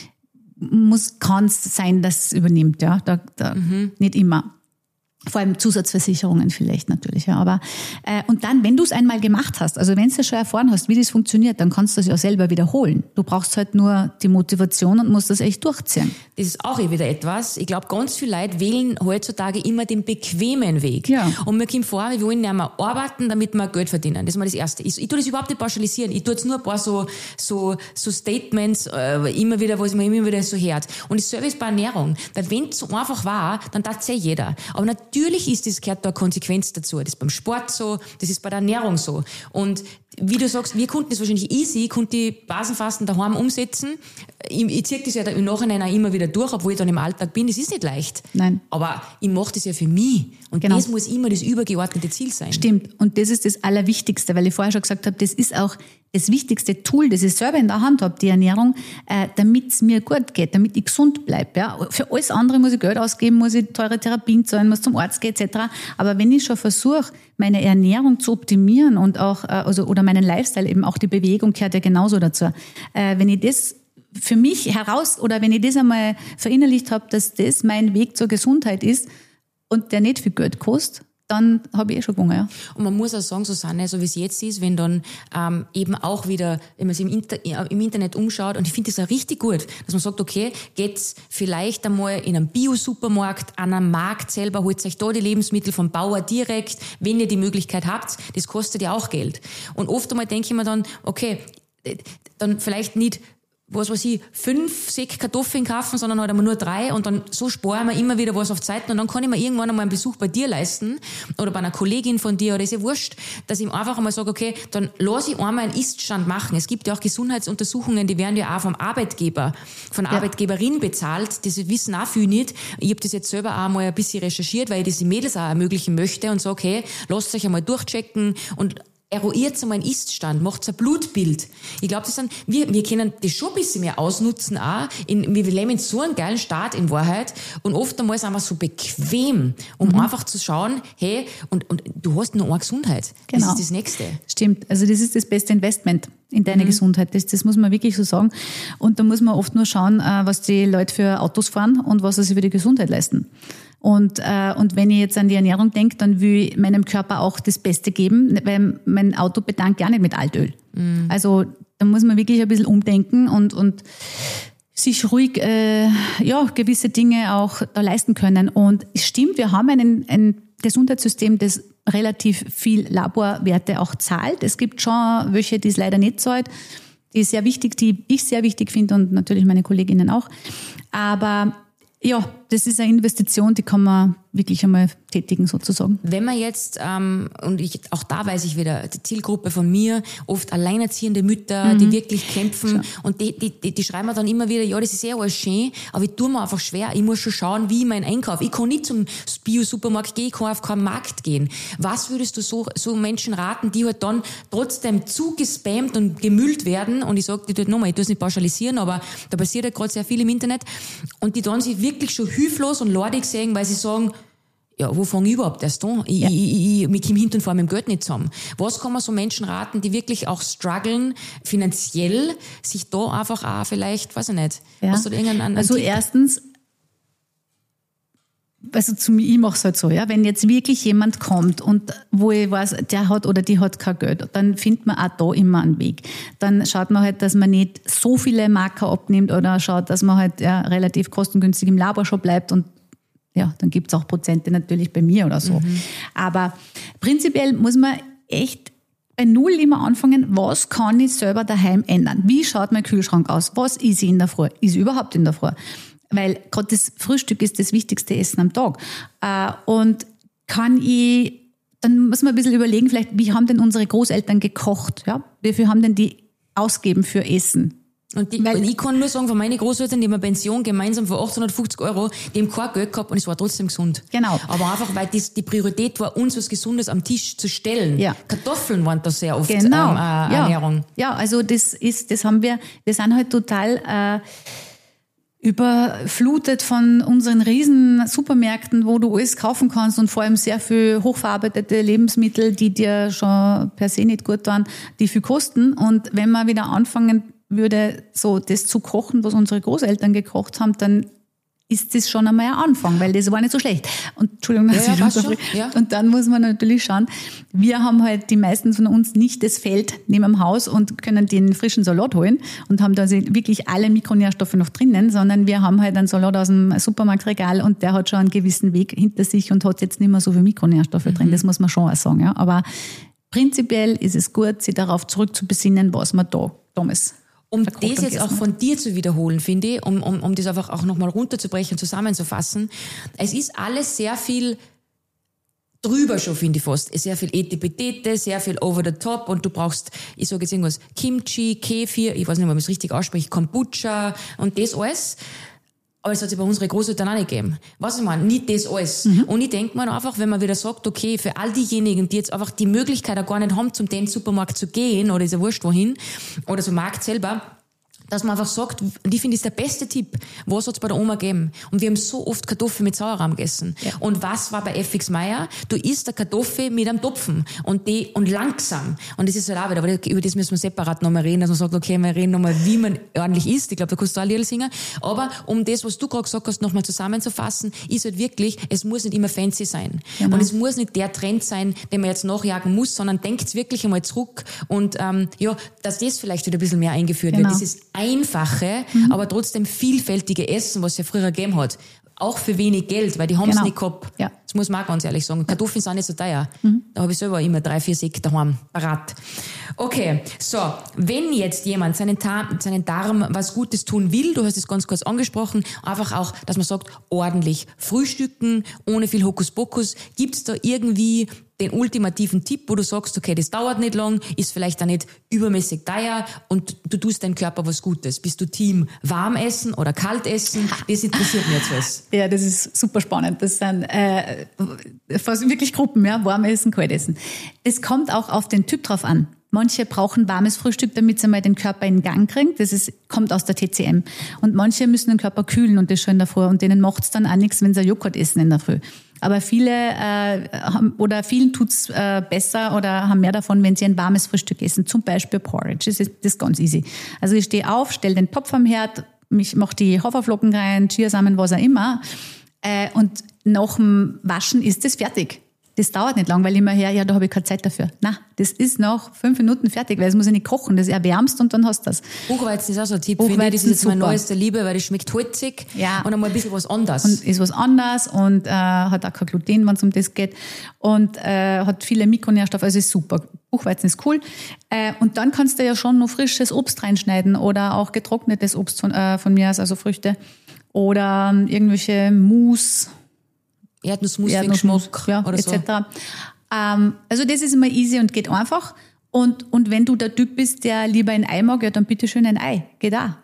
kann es sein, dass es übernimmt, ja, nicht immer. Vor allem Zusatzversicherungen vielleicht natürlich, ja. Aber und dann, wenn du es einmal gemacht hast, also wenn du schon erfahren hast, wie das funktioniert, dann kannst du es ja selber wiederholen. Du brauchst halt nur die Motivation und musst das echt durchziehen. Das ist auch wieder etwas. Ich glaube, ganz viele Leute wählen heutzutage immer den bequemen Weg. Ja. Und mir kommt vor, wir wollen nicht mehr arbeiten, damit wir Geld verdienen. Das ist mal das Erste. Ich tue das überhaupt nicht pauschalisieren. Ich tue jetzt nur ein paar so Statements immer wieder, was man immer wieder so hört. Und dasselbe ist bei Ernährung. Weil wenn es so einfach war, dann tat es ja jeder. Aber natürlich gehört da eine Konsequenz dazu. Das ist beim Sport so, das ist bei der Ernährung so. Und wie du sagst, wir konnten das wahrscheinlich easy, konnten die Basenfasten daheim umsetzen. Ich ziehe das ja im Nachhinein auch immer wieder durch, obwohl ich dann im Alltag bin. Das ist nicht leicht. Nein. Aber ich mache das ja für mich. Und genau. Das muss immer das übergeordnete Ziel sein. Stimmt. Und das ist das Allerwichtigste, weil ich vorher schon gesagt habe, das ist auch das wichtigste Tool, das ich selber in der Hand habe, die Ernährung, damit es mir gut geht, damit ich gesund bleibe. Ja. Für alles andere muss ich Geld ausgeben, muss ich teure Therapien zahlen, muss zum Arzt gehen etc. Aber wenn ich schon versuche, meine Ernährung zu optimieren und auch oder meinen Lifestyle, eben auch die Bewegung gehört ja genauso dazu. Wenn ich das für mich wenn ich das einmal verinnerlicht habe, dass das mein Weg zur Gesundheit ist und der nicht viel Geld kostet, dann habe ich schon gewonnen, ja. Und man muss auch sagen, Susanne, so wie es jetzt ist, wenn dann eben auch wieder, wenn man sich im Internet umschaut, und ich finde das auch richtig gut, dass man sagt, okay, geht's vielleicht einmal in einem Bio-Supermarkt, an einem Markt selber, holt euch da die Lebensmittel vom Bauer direkt, wenn ihr die Möglichkeit habt, das kostet ja auch Geld. Und oft einmal denke ich mir dann, okay, dann vielleicht nicht 5 Säcke Kartoffeln kaufen, sondern halt einmal nur 3 und dann so sparen wir immer wieder was auf Zeiten und dann kann ich mir irgendwann einmal einen Besuch bei dir leisten oder bei einer Kollegin von dir oder ist ja wurscht, dass ich einfach einmal sage, okay, dann lass ich einmal einen Iststand machen. Es gibt ja auch Gesundheitsuntersuchungen, die werden ja auch vom Arbeitgeber, von der Arbeitgeberin bezahlt. Das wissen auch viele nicht. Ich habe das jetzt selber auch mal ein bisschen recherchiert, weil ich das den Mädels auch ermöglichen möchte und sage, okay, lasst euch einmal durchchecken und eruiert einmal einen Iststand, macht ein Blutbild. Ich glaube, wir können das schon ein bisschen mehr ausnutzen auch. Wir leben so einen geilen Staat in Wahrheit und oftmals einfach so bequem, um einfach zu schauen, hey, und du hast nur eine Gesundheit. Genau. Das ist das Nächste. Stimmt. Also das ist das beste Investment in deine Gesundheit. Das muss man wirklich so sagen. Und da muss man oft nur schauen, was die Leute für Autos fahren und was sie für die Gesundheit leisten. Und wenn ich jetzt an die Ernährung denke, dann will ich meinem Körper auch das Beste geben, weil mein Auto betankt gar nicht mit Altöl. Also da muss man wirklich ein bisschen umdenken und sich ruhig gewisse Dinge auch da leisten können. Und es stimmt, wir haben ein Gesundheitssystem, das relativ viel Laborwerte auch zahlt. Es gibt schon welche, die es leider nicht zahlt, die ich sehr wichtig finde und natürlich meine Kolleginnen auch. Aber ja, das ist eine Investition, die kann man wirklich einmal tätigen sozusagen. Wenn man jetzt, auch da weiß ich wieder, die Zielgruppe von mir, oft alleinerziehende Mütter, die wirklich kämpfen und die schreiben mir dann immer wieder, ja, das ist alles schön, aber ich tue mir einfach schwer, ich muss schon schauen, wie mein Einkauf, ich kann nicht zum Bio-Supermarkt gehen, ich kann auf keinen Markt gehen. Was würdest du so Menschen raten, die halt dann trotzdem zugespammt und gemüllt werden, und ich sage dir nochmal, ich tue es nicht pauschalisieren, aber da passiert ja gerade sehr viel im Internet, und die dann sich wirklich schon hilflos und lordig sehen, weil sie sagen, ja, wo fange ich überhaupt erst an? Mit dem Hintern vor meinem Geld nicht zusammen. Was kann man so Menschen raten, die wirklich auch strugglen, finanziell, sich da einfach auch vielleicht, weiß ich nicht, hast du da irgendeinen Also Tipp? Erstens, also ich mache es halt so, ja, wenn jetzt wirklich jemand kommt und wo ich weiß, der hat oder die hat kein Geld, dann findet man auch da immer einen Weg. Dann schaut man halt, dass man nicht so viele Marker abnimmt oder schaut, dass man halt relativ kostengünstig im Labor schon bleibt, und ja, dann gibt's auch Prozente natürlich bei mir oder so. Aber prinzipiell muss man echt bei Null immer anfangen, was kann ich selber daheim ändern? Wie schaut mein Kühlschrank aus? Was ist ich in der Früh? Ist ich überhaupt in der Früh? Weil gerade das Frühstück ist das wichtigste Essen am Tag. Und dann muss man ein bisschen überlegen, vielleicht, wie haben denn unsere Großeltern gekocht? Ja? Wie viel haben denn die ausgegeben für Essen? Und ich kann nur sagen, von meinen Großeltern, die haben eine Pension gemeinsam für 850 €, die haben kein Geld gehabt und es war trotzdem gesund. Genau. Aber einfach, weil die Priorität war, uns was Gesundes am Tisch zu stellen. Ja. Kartoffeln waren da sehr oft Ernährung. Ja, also das haben wir sind halt total überflutet von unseren riesen Supermärkten, wo du alles kaufen kannst, und vor allem sehr viel hochverarbeitete Lebensmittel, die dir schon per se nicht gut waren, die viel kosten. Und wenn man wieder anfangen würde, so das zu kochen, was unsere Großeltern gekocht haben, dann ist das schon einmal ein Anfang, weil das war nicht so schlecht. Und Entschuldigung, dass ich schon ja. Und dann muss man natürlich schauen, wir haben halt, die meisten von uns, nicht das Feld neben dem Haus und können den frischen Salat holen und haben da also wirklich alle Mikronährstoffe noch drinnen, sondern wir haben halt einen Salat aus dem Supermarktregal und der hat schon einen gewissen Weg hinter sich und hat jetzt nicht mehr so viel Mikronährstoffe drin. Das muss man schon auch sagen. Ja. Aber prinzipiell ist es gut, sich darauf zurückzubesinnen, was man da damals um das jetzt auch von dir zu wiederholen, finde ich, um das einfach auch nochmal runterzubrechen, zusammenzufassen. Es ist alles sehr viel drüber schon, finde ich fast. Sehr viel Etepetete, sehr viel over the top, und du brauchst, ich sage jetzt irgendwas, Kimchi, Kefir, ich weiß nicht, ob man es richtig ausspricht, Kombucha und das alles. Aber es hat sich bei unseren Großeltern auch nicht gegeben. Was ich meine, nicht das alles. Und ich denke mir einfach, wenn man wieder sagt, okay, für all diejenigen, die jetzt einfach die Möglichkeit auch gar nicht haben, zum den Supermarkt zu gehen, oder ist ja wurscht wohin, oder zum Markt selber, dass man einfach sagt, und ich finde, das ist der beste Tipp, was hat's bei der Oma gegeben? Und wir haben so oft Kartoffeln mit Sauerrahm gegessen. Ja. Und was war bei FX Meier? Du isst eine Kartoffel mit einem Topfen und langsam. Und das ist halt auch wieder, aber über das müssen wir separat nochmal reden, dass man sagt, okay, wir reden nochmal, wie man ordentlich isst. Ich glaube, da kannst du auch ein Lied singen. Aber um das, was du gerade gesagt hast, nochmal zusammenzufassen, ist halt wirklich, es muss nicht immer fancy sein. Genau. Und es muss nicht der Trend sein, den man jetzt nachjagen muss, sondern denkt wirklich einmal zurück und, dass das vielleicht wieder ein bisschen mehr eingeführt wird. Dieses einfache, aber trotzdem vielfältige Essen, was es ja früher gegeben hat. Auch für wenig Geld, weil die haben es nicht gehabt. Ja. Das muss man auch ganz ehrlich sagen. Kartoffeln sind nicht so teuer. Da habe ich selber immer 3-4 Säcke daheim parat. Okay, so, wenn jetzt jemand seinen Darm was Gutes tun will, du hast es ganz kurz angesprochen, einfach auch, dass man sagt, ordentlich frühstücken, ohne viel Hokuspokus. Gibt es da irgendwie den ultimativen Tipp, wo du sagst, okay, das dauert nicht lang, ist vielleicht auch nicht übermäßig teuer und du tust deinem Körper was Gutes? Bist du Team warm essen oder kalt essen? Das interessiert mich jetzt was. Ja, das ist super spannend. Das sind fast wirklich Gruppen, ja, warm essen, kalt essen. Es kommt auch auf den Typ drauf an. Manche brauchen warmes Frühstück, damit sie mal den Körper in Gang kriegen. Kommt aus der TCM. Und manche müssen den Körper kühlen und das schon in der Früh. Und denen macht's dann auch nichts, wenn sie Joghurt essen in der Früh. Aber vielen tut's besser oder haben mehr davon, wenn sie ein warmes Frühstück essen. Zum Beispiel Porridge. Das ist ganz easy. Also ich stehe auf, stelle den Topf am Herd, mache die Haferflocken rein, Chiasamen, was auch immer. Und nach dem Waschen ist das fertig. Das dauert nicht lang, weil immer her, ja, da habe ich keine Zeit dafür. Nein, das ist nach 5 Minuten fertig, weil es muss ja nicht kochen, das erwärmst und dann hast du das. Buchweizen ist auch so ein Tipp, finde ich. Das ist jetzt mein neuester Liebe, weil das schmeckt holzig und einmal ein bisschen was anderes. Und ist was anderes und hat auch kein Gluten, wenn es um das geht. Und hat viele Mikronährstoffe, also ist super. Buchweizen ist cool. Und dann kannst du ja schon noch frisches Obst reinschneiden oder auch getrocknetes Obst von mir aus, also Früchte. Oder irgendwelche Mousse. Erdnussmus für den Geschmack oder etc. So. Also das ist immer easy und geht einfach. Und wenn du der Typ bist, der lieber ein Ei mag, ja, dann bitteschön ein Ei. Geht auch.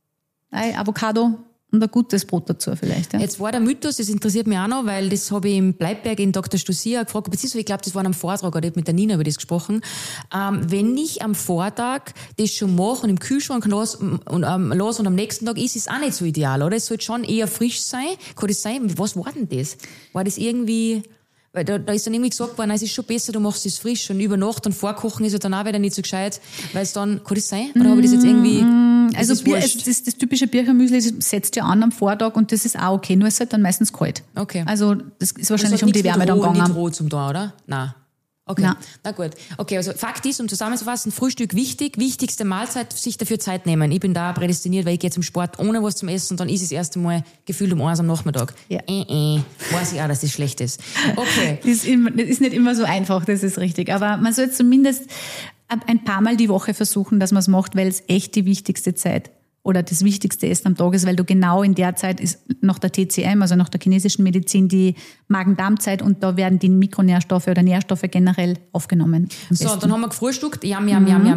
Ei, Avocado und ein gutes Brot dazu vielleicht. Ja. Jetzt war der Mythos, das interessiert mich auch noch, weil das habe ich im Bleibberg in Dr. Stusia gefragt, beziehungsweise ich glaube, das war am Vortrag, oder ich habe mit der Nina über das gesprochen. Wenn ich am Vortag das schon mache und im Kühlschrank lasse und am nächsten Tag ist es auch nicht so ideal, oder? Es sollte schon eher frisch sein. Kann das sein? Was war denn das? War das irgendwie... Weil da ist dann irgendwie gesagt worden, es ist schon besser, du machst es frisch und über Nacht und vorkochen ist ja dann auch wieder nicht so gescheit, weil es dann, kann das sein? Oder habe ich das jetzt irgendwie... Also das typische Birchermüsli setzt ja an am Vortag und das ist auch okay, nur es ist halt dann meistens kalt. Okay. Also das ist wahrscheinlich um die Wärme dann gegangen. Nicht roh zum da, oder? Nein. Okay, na gut. Okay, also Fakt ist, um zusammenzufassen, Frühstück wichtig, wichtigste Mahlzeit, sich dafür Zeit nehmen. Ich bin da prädestiniert, weil ich gehe zum Sport ohne was zum Essen und dann ist es das erste Mal gefühlt um 1 am Nachmittag. Ja. Weiß ich auch, dass das schlecht ist. Okay. Das ist nicht immer so einfach, das ist richtig. Aber man soll zumindest ein paar Mal die Woche versuchen, dass man es macht, weil es echt die wichtigste Zeit oder das wichtigste Essen am Tag ist, weil du genau in der Zeit ist nach der TCM, also nach der chinesischen Medizin, die Magen-Darm-Zeit und da werden die Mikronährstoffe oder Nährstoffe generell aufgenommen. So, dann haben wir gefrühstückt, Yum.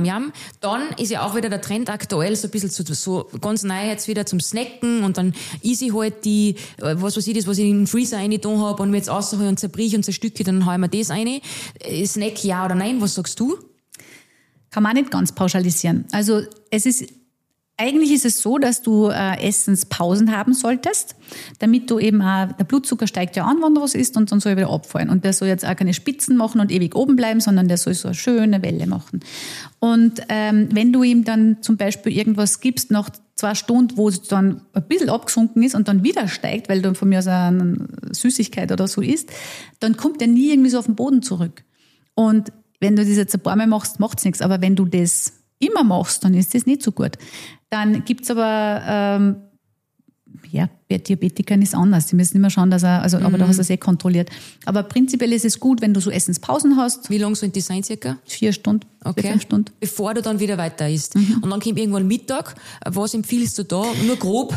Dann ist ja auch wieder der Trend aktuell so ein bisschen so ganz neu jetzt wieder zum Snacken und dann ist ich halt die, was weiß ich, das, was ich in den Freezer reingetan habe und mir jetzt raushole und zerbrich und zerstücke, dann haue ich mir das rein. Snack, ja oder nein, was sagst du? Kann man nicht ganz pauschalisieren. Also eigentlich ist es so, dass du Essenspausen haben solltest, damit du eben auch, der Blutzucker steigt ja an, wenn du was isst und dann soll er wieder abfallen. Und der soll jetzt auch keine Spitzen machen und ewig oben bleiben, sondern der soll so eine schöne Welle machen. Und wenn du ihm dann zum Beispiel irgendwas gibst nach 2 Stunden, wo es dann ein bisschen abgesunken ist und dann wieder steigt, weil du von mir aus eine Süßigkeit oder so isst, dann kommt der nie irgendwie so auf den Boden zurück. Und wenn du das jetzt ein paar Mal machst, macht's nichts. Aber wenn du das immer machst, dann ist das nicht so gut. Dann gibt's aber, bei Diabetikern ist anders. Die müssen immer schauen, dass aber da hast du es kontrolliert. Aber prinzipiell ist es gut, wenn du so Essenspausen hast. Wie lang sollen die sein, circa? 4 Stunden. Okay. 5 Stunden. Bevor du dann wieder weiter isst. Und dann kommt irgendwann Mittag. Was empfiehlst du da? Nur grob?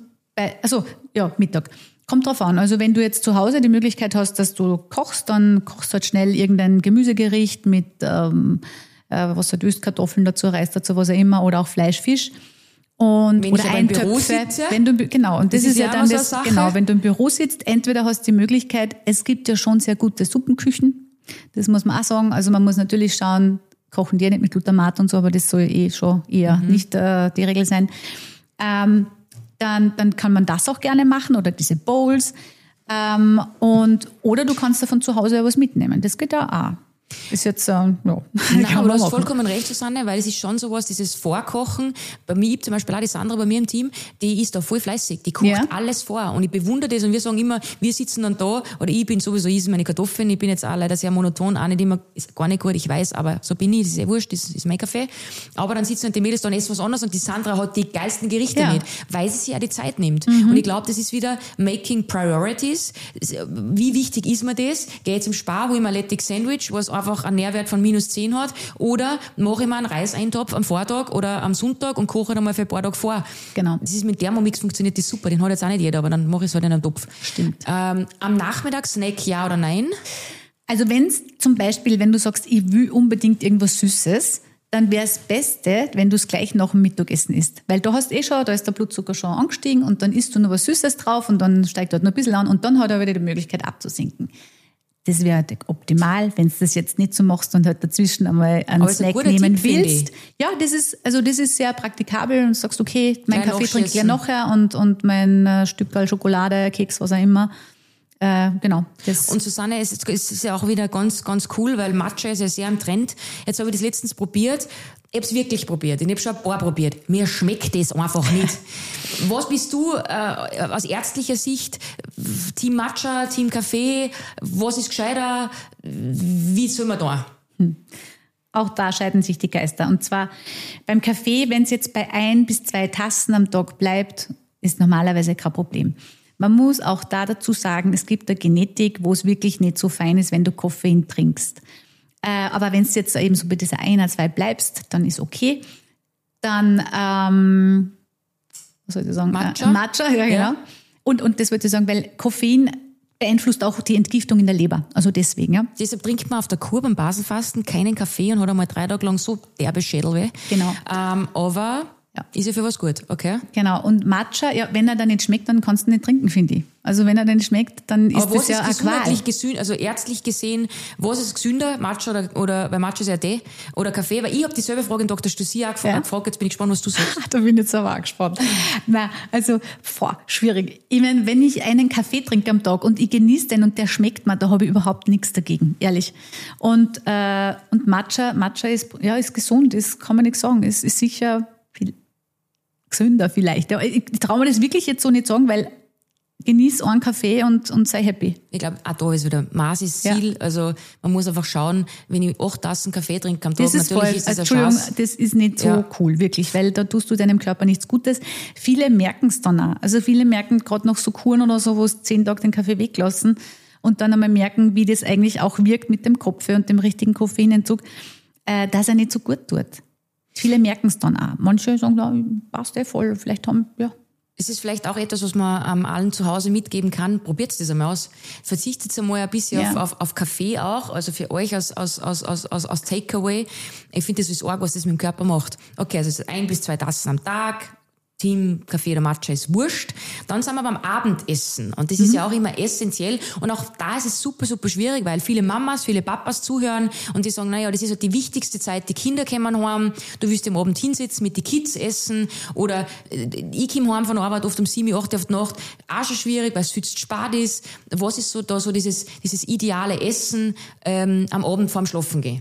Mittag. Kommt drauf an. Also wenn du jetzt zu Hause die Möglichkeit hast, dass du kochst, dann kochst du halt schnell irgendein Gemüsegericht mit was halt ist, Kartoffeln dazu, Reis dazu, was auch immer, oder auch Fleisch, Fisch. Und, wenn oder ein Büro sitze, und das ist ja dann das, genau, wenn du im Büro sitzt, entweder hast du die Möglichkeit, es gibt ja schon sehr gute Suppenküchen, das muss man auch sagen, also man muss natürlich schauen, kochen die ja nicht mit Glutamat und so, aber das soll schon eher nicht die Regel sein. Dann kann man das auch gerne machen, oder diese Bowls, oder du kannst davon zu Hause was mitnehmen, das geht ja auch. Ist jetzt, Nein, aber du hast vollkommen recht, Susanne, weil es ist schon sowas, dieses Vorkochen. Bei mir, ich zum Beispiel auch die Sandra bei mir im Team, die ist da voll fleißig, die kocht alles vor und ich bewundere das und wir sagen immer, wir sitzen dann da, oder ich bin sowieso, ich esse meine Kartoffeln, ich bin jetzt auch leider sehr monoton, auch nicht immer, ist gar nicht gut, ich weiß, aber so bin ich, das ist eh wurscht, das ist mein Kaffee. Aber dann sitzen die Mädels da und essen was anderes und die Sandra hat die geilsten Gerichte mit, weil sie sich auch die Zeit nimmt. Und ich glaube, das ist wieder making priorities. Wie wichtig ist mir das? Gehe ich zum Spar, hole ich mir ein Lettig Sandwich, was einfach einen Nährwert von -10 hat, oder mache ich mir einen Reiseintopf am Vortag oder am Sonntag und koche dann mal für ein paar Tage vor. Genau. Das ist mit Thermomix funktioniert das super, den hat jetzt auch nicht jeder, aber dann mache ich es halt in einen Topf. Stimmt. Am Nachmittag Snack, ja oder nein? Also wenn's zum Beispiel, wenn du sagst, ich will unbedingt irgendwas Süßes, dann wäre es Beste, wenn du es gleich nach dem Mittagessen isst. Weil da hast da ist der Blutzucker schon angestiegen und dann isst du noch was Süßes drauf und dann steigt dort noch ein bisschen an und dann hat er wieder die Möglichkeit abzusinken. Das wäre halt optimal, wenn du das jetzt nicht so machst und halt dazwischen einmal einen Snack nehmen willst. Ja, das ist sehr praktikabel und du sagst, okay, mein Kaffee trinke ich ja nachher und mein Stückchen Schokolade, Keks, was auch immer. Genau. Und Susanne, es ist ja auch wieder ganz, ganz cool, weil Matcha ist ja sehr im Trend. Jetzt habe ich das letztens probiert. Ich habe es wirklich probiert. Ich habe schon ein paar probiert. Mir schmeckt das einfach nicht. Was bist du aus ärztlicher Sicht? Team Matcha, Team Kaffee, was ist gescheiter? Wie soll man da? Auch da scheiden sich die Geister. Und zwar beim Kaffee, wenn es jetzt bei 1 bis 2 Tassen am Tag bleibt, ist normalerweise kein Problem. Man muss auch da dazu sagen, es gibt eine Genetik, wo es wirklich nicht so fein ist, wenn du Koffein trinkst. Aber wenn es jetzt eben so bei dieser 1 oder 2 bleibst, dann ist okay. Dann, was soll ich sagen? Matcha, ja, genau. Und das würde ich sagen, weil Koffein beeinflusst auch die Entgiftung in der Leber. Also deswegen, ja. Deshalb trinkt man auf der Kur beim Basenfasten keinen Kaffee und hat einmal 3 Tage lang so derbe Schädelweh. Genau. Aber ist ja für was gut, okay? Genau. Und Matcha, ja, wenn er dann nicht schmeckt, dann kannst du nicht trinken, finde ich. Also wenn er dann nicht schmeckt, dann ist das ja eine Qual. Also ärztlich gesehen, was ist gesünder, Matcha oder weil Matcha ist ja Tee oder Kaffee? Weil ich habe dieselbe Frage in Dr. Stussi auch gefragt, jetzt bin ich gespannt, was du sagst. Da bin ich jetzt aber auch gespannt. Nein, also, schwierig. Ich meine, wenn ich einen Kaffee trinke am Tag und ich genieße den und der schmeckt mir, da habe ich überhaupt nichts dagegen, ehrlich. Und Matcha ist gesund, das kann man nicht sagen. Es ist sicher viel gesünder vielleicht. Ja, ich traue mir das wirklich jetzt so nicht sagen, weil genieß einen Kaffee und sei happy. Ich glaube, auch da ist wieder Maß ist Ziel. Ja. Also man muss einfach schauen, wenn ich 8 Tassen Kaffee trinke am Tag, natürlich ist das ein Schatz. Das ist nicht so cool, wirklich, weil da tust du deinem Körper nichts Gutes. Viele merken es dann auch. Also viele merken gerade noch so Kuren oder so, wo sie 10 Tage den Kaffee weglassen und dann einmal merken, wie das eigentlich auch wirkt mit dem Kopf und dem richtigen Koffeinentzug, dass er nicht so gut tut. Viele merken es dann auch. Manche sagen, passt voll, vielleicht Es ist vielleicht auch etwas, was man allen zu Hause mitgeben kann. Probiert das einmal aus. Verzichtet einmal ein bisschen auf Kaffee auch, also für euch als Takeaway. Ich finde, das ist arg, was das mit dem Körper macht. Okay, also 1 bis 2 Tassen am Tag. Team Kaffee oder Matcha ist wurscht. Dann sind wir beim Abendessen. Und das ist ja auch immer essentiell. Und auch da ist es super, super schwierig, weil viele Mamas, viele Papas zuhören und die sagen, naja, das ist halt die wichtigste Zeit, die Kinder kommen heim, du willst am Abend hinsitzen, mit den Kids essen oder ich komme heim von der Arbeit oft um 7, 8 Uhr auf die Nacht. Auch schon schwierig, weil es viel zu spät ist. Was ist so da so dieses ideale Essen am Abend vorm Schlafen gehen?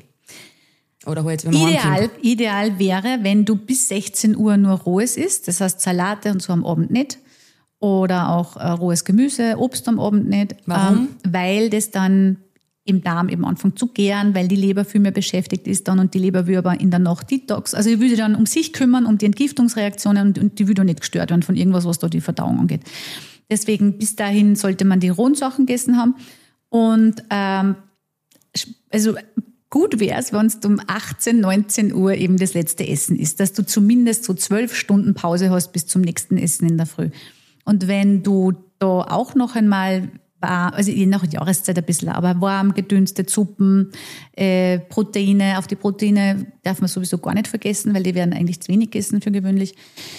Oder halt, wenn man Ideal wäre, wenn du bis 16 Uhr nur Rohes isst, das heißt Salate und so am Abend nicht. Oder auch rohes Gemüse, Obst am Abend nicht. Warum? Weil das dann im Darm eben anfängt zu gären, weil die Leber viel mehr beschäftigt ist dann und die Leber will aber in der Nacht Detox. Also die will sich dann um sich kümmern, um die Entgiftungsreaktionen und die will dann nicht gestört werden von irgendwas, was da die Verdauung angeht. Deswegen bis dahin sollte man die rohen Sachen gegessen haben. Und also gut wäre es, wenn es um 18, 19 Uhr eben das letzte Essen ist, dass du zumindest so 12 Stunden Pause hast bis zum nächsten Essen in der Früh. Und wenn du da auch noch einmal, also je nach Jahreszeit ein bisschen, aber warm gedünstet Suppen, Proteine, auf die Proteine darf man sowieso gar nicht vergessen, weil die werden eigentlich zu wenig gegessen für gewöhnlich,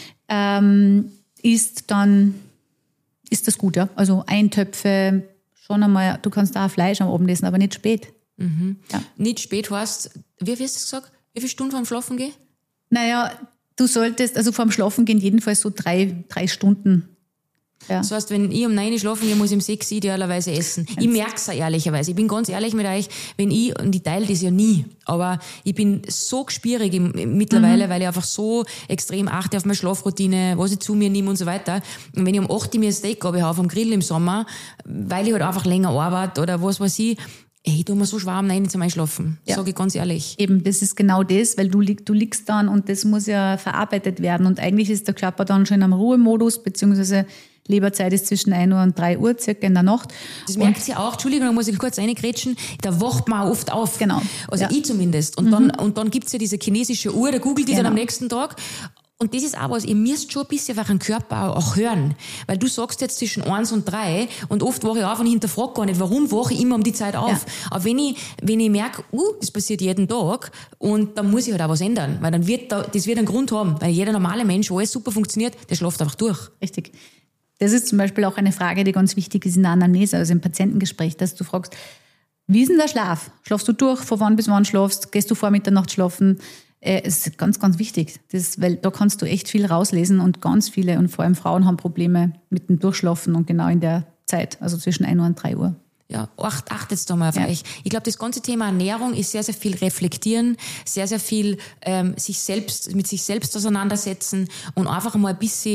ist das gut, ja. Also Eintöpfe, schon einmal, du kannst auch Fleisch am Abend essen, aber nicht spät. Mhm. Ja. Nicht spät heißt, wie hast du gesagt, wie viele Stunden vorm Schlafen gehen? Naja, du solltest, also vorm Schlafen gehen jedenfalls so 3 Stunden. Ja. Das heißt, wenn ich um 9 Uhr schlafen gehe, muss ich um 6 Uhr idealerweise essen. Ich merke es ehrlicherweise. Ich bin ganz ehrlich mit euch, und ich teile das ja nie, aber ich bin so gespierig mittlerweile, weil ich einfach so extrem achte auf meine Schlafroutine, was ich zu mir nehme und so weiter. Und wenn ich um 8 Uhr mir ein Steak habe vom Grill im Sommer, weil ich halt einfach länger arbeite oder was weiß ich, ich tue mir so schwer am 9 Uhr zum Einschlafen, sage ich ganz ehrlich. Eben, das ist genau das, weil du liegst dann und das muss ja verarbeitet werden und eigentlich ist der Körper dann schon am Ruhemodus, beziehungsweise Leberzeit ist zwischen 1 Uhr und 3 Uhr, circa in der Nacht. Das merkt ihr auch, Entschuldigung, da muss ich kurz reingrätschen, da wacht man oft auf. Genau. Also ich zumindest. Und dann gibt's ja diese chinesische Uhr, da googelt die dann am nächsten Tag. Und das ist auch was, ihr müsst schon ein bisschen auf euren Körper auch hören. Weil du sagst jetzt zwischen 1 und 3 und oft wache ich auf und ich hinterfrage gar nicht, warum wache ich immer um die Zeit auf. Ja. Aber wenn ich merke, das passiert jeden Tag und dann muss ich halt auch was ändern. Weil dann das wird einen Grund haben. Weil jeder normale Mensch, wo alles super funktioniert, der schläft einfach durch. Richtig. Das ist zum Beispiel auch eine Frage, die ganz wichtig ist in der Anamnese, also im Patientengespräch, dass du fragst, wie ist denn der Schlaf? Schlafst du durch? Von wann bis wann schlafst? Gehst du vor Mitternacht schlafen? Es ist ganz, ganz wichtig, weil da kannst du echt viel rauslesen und ganz viele und vor allem Frauen haben Probleme mit dem Durchschlafen und genau in der Zeit, also zwischen 1 Uhr und 3 Uhr. Ja, achtet da mal auf euch. Ich glaube, das ganze Thema Ernährung ist sehr, sehr viel reflektieren, sehr, sehr viel mit sich selbst auseinandersetzen und einfach mal ein bisschen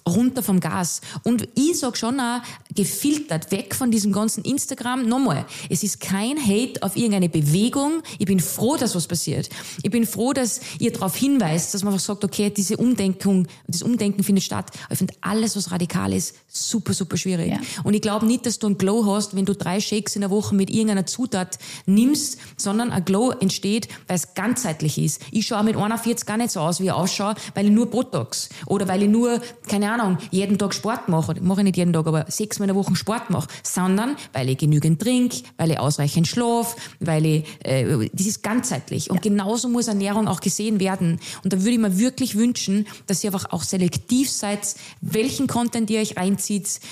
runter vom Gas. Und ich sag schon auch, gefiltert, weg von diesem ganzen Instagram. Nochmal, es ist kein Hate auf irgendeine Bewegung. Ich bin froh, dass was passiert. Ich bin froh, dass ihr darauf hinweist, dass man einfach sagt, okay, das Umdenken findet statt. Ich finde alles, was radikal ist, super, super schwierig. Ja. Und ich glaube nicht, dass du einen Glow hast, wenn du 3 Shakes in der Woche mit irgendeiner Zutat nimmst, sondern ein Glow entsteht, weil es ganzheitlich ist. Ich schaue mit 41 gar nicht so aus, wie ich ausschaue, weil ich nur Botox oder weil ich nur, keine Ahnung, jeden Tag Sport mache. Mache ich nicht jeden Tag, aber 6 Mal in der Woche Sport mache. Sondern weil ich genügend trinke, weil ich ausreichend schlafe, weil ich, das ist ganzheitlich. Und genauso muss Ernährung auch gesehen werden. Und da würde ich mir wirklich wünschen, dass ihr einfach auch selektiv seid, welchen Content ihr euch reinzieht,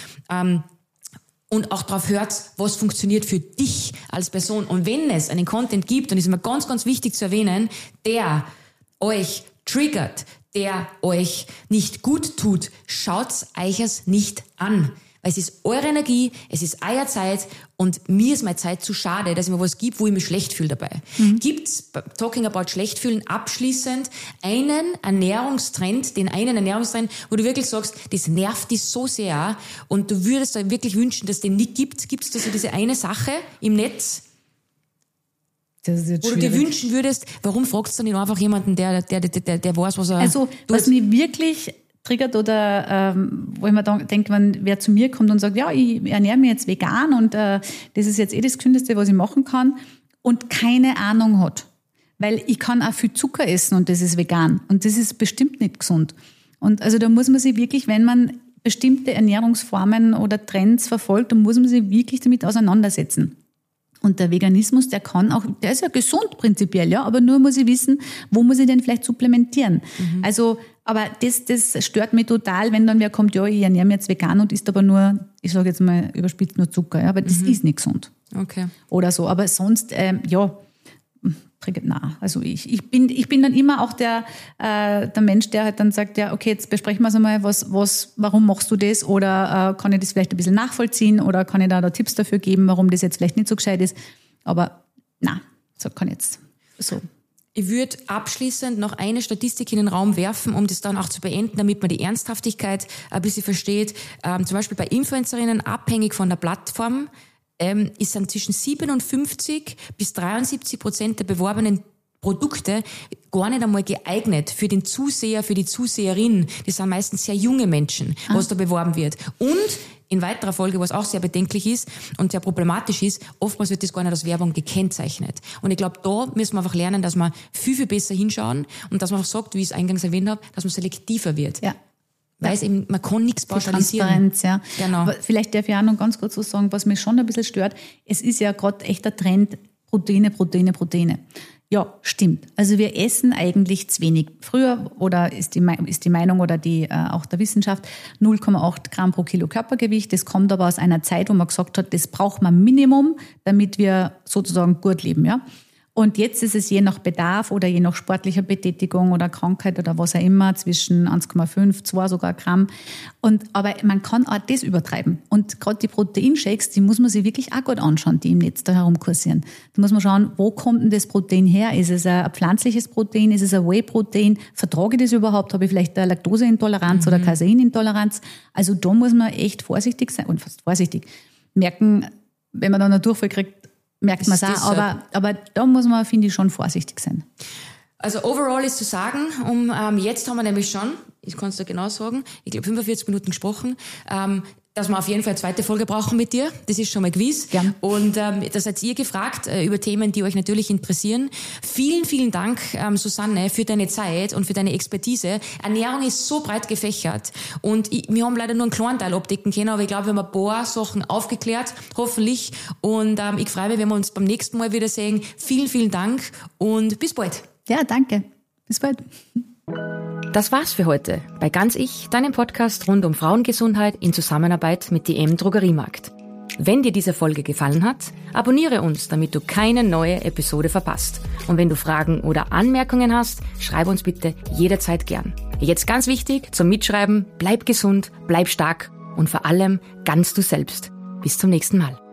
und auch darauf hört, was funktioniert für dich als Person. Und wenn es einen Content gibt, und das ist mir ganz, ganz wichtig zu erwähnen, der euch triggert, der euch nicht gut tut, schaut's euch es nicht an. Weil es ist eure Energie, es ist eure Zeit und mir ist meine Zeit zu schade, dass es mir was gibt, wo ich mich schlecht fühle dabei. Gibt's, talking about schlecht fühlen, abschließend einen Ernährungstrend, wo du wirklich sagst, das nervt dich so sehr und du würdest dir wirklich wünschen, dass es den nicht gibt? Gibt's da so diese eine Sache im Netz, das ist jetzt wo schwierig. du dir wünschen würdest, warum fragst du nicht einfach jemanden, der weiß, was er Also, was mich wirklich triggert oder wo ich mir denke, wenn wer zu mir kommt und sagt, ja, ich ernähre mich jetzt vegan und das ist jetzt das Gesündeste, was ich machen kann und keine Ahnung hat. Weil ich kann auch viel Zucker essen und das ist vegan und das ist bestimmt nicht gesund. Und also da muss man sich wirklich, wenn man bestimmte Ernährungsformen oder Trends verfolgt, dann muss man sich wirklich damit auseinandersetzen. Und der Veganismus, der ist ja gesund prinzipiell, ja, aber nur muss ich wissen, wo muss ich denn vielleicht supplementieren. Also, aber das stört mich total, wenn dann wer kommt, ja, ich ernähre mich jetzt vegan und isst aber nur, ich sage jetzt mal überspitzt, nur Zucker, ja, aber das ist nicht gesund. Okay. Oder so, aber sonst, also ich bin dann immer auch der Mensch, der halt dann sagt, ja, okay, jetzt besprechen wir es einmal, warum machst du das oder kann ich das vielleicht ein bisschen nachvollziehen oder kann ich da Tipps dafür geben, warum das jetzt vielleicht nicht so gescheit ist, aber so kann jetzt so. Ich würde abschließend noch eine Statistik in den Raum werfen, um das dann auch zu beenden, damit man die Ernsthaftigkeit ein bisschen versteht. Zum Beispiel bei Influencerinnen, abhängig von der Plattform, ist dann zwischen 57% bis 73% der beworbenen Produkte gar nicht einmal geeignet für den Zuseher, für die Zuseherin. Das sind meistens sehr junge Menschen, was da beworben wird. Und in weiterer Folge, was auch sehr bedenklich ist und sehr problematisch ist, oftmals wird das gar nicht als Werbung gekennzeichnet. Und ich glaube, da müssen wir einfach lernen, dass wir viel, viel besser hinschauen und dass man einfach sagt, wie ich es eingangs erwähnt habe, dass man selektiver wird. Ja. Weil es eben, man kann nichts pauschalisieren. Transparenz, ja. Genau. Aber vielleicht darf ich auch noch ganz kurz was sagen, was mich schon ein bisschen stört. Es ist ja gerade echt der Trend, Proteine. Ja, stimmt. Also wir essen eigentlich zu wenig. Früher, oder ist die Meinung oder auch der Wissenschaft, 0,8 Gramm pro Kilo Körpergewicht. Das kommt aber aus einer Zeit, wo man gesagt hat, das braucht man Minimum, damit wir sozusagen gut leben, ja. Und jetzt ist es je nach Bedarf oder je nach sportlicher Betätigung oder Krankheit oder was auch immer zwischen 1,5, 2 sogar Gramm. Aber man kann auch das übertreiben. Und gerade die Proteinshakes, die muss man sich wirklich auch gut anschauen, die im Netz da herumkursieren. Da muss man schauen, wo kommt denn das Protein her? Ist es ein pflanzliches Protein? Ist es ein Whey-Protein? Vertrage ich das überhaupt? Habe ich vielleicht eine Laktoseintoleranz oder Caseinintoleranz? Also da muss man echt vorsichtig sein und fast vorsichtig merken, wenn man dann einen Durchfall kriegt, merkt man es auch, aber da muss man, finde ich, schon vorsichtig sein. Also overall ist zu sagen, jetzt haben wir nämlich schon, ich kann es dir genau sagen, ich glaube 45 Minuten gesprochen, dass wir auf jeden Fall eine zweite Folge brauchen mit dir. Das ist schon mal gewiss. Ja. Und da seid ihr gefragt über Themen, die euch natürlich interessieren. Vielen, vielen Dank, Susanne, für deine Zeit und für deine Expertise. Ernährung ist so breit gefächert und wir haben leider nur einen kleinen Teil abdecken können, aber ich glaube, wir haben ein paar Sachen aufgeklärt, hoffentlich. Und ich freue mich, wenn wir uns beim nächsten Mal wiedersehen. Vielen, vielen Dank und bis bald. Ja, danke. Bis bald. Das war's für heute bei Ganz Ich, deinem Podcast rund um Frauengesundheit in Zusammenarbeit mit DM Drogeriemarkt. Wenn dir diese Folge gefallen hat, abonniere uns, damit du keine neue Episode verpasst. Und wenn du Fragen oder Anmerkungen hast, schreib uns bitte jederzeit gern. Jetzt ganz wichtig zum Mitschreiben, bleib gesund, bleib stark und vor allem ganz du selbst. Bis zum nächsten Mal.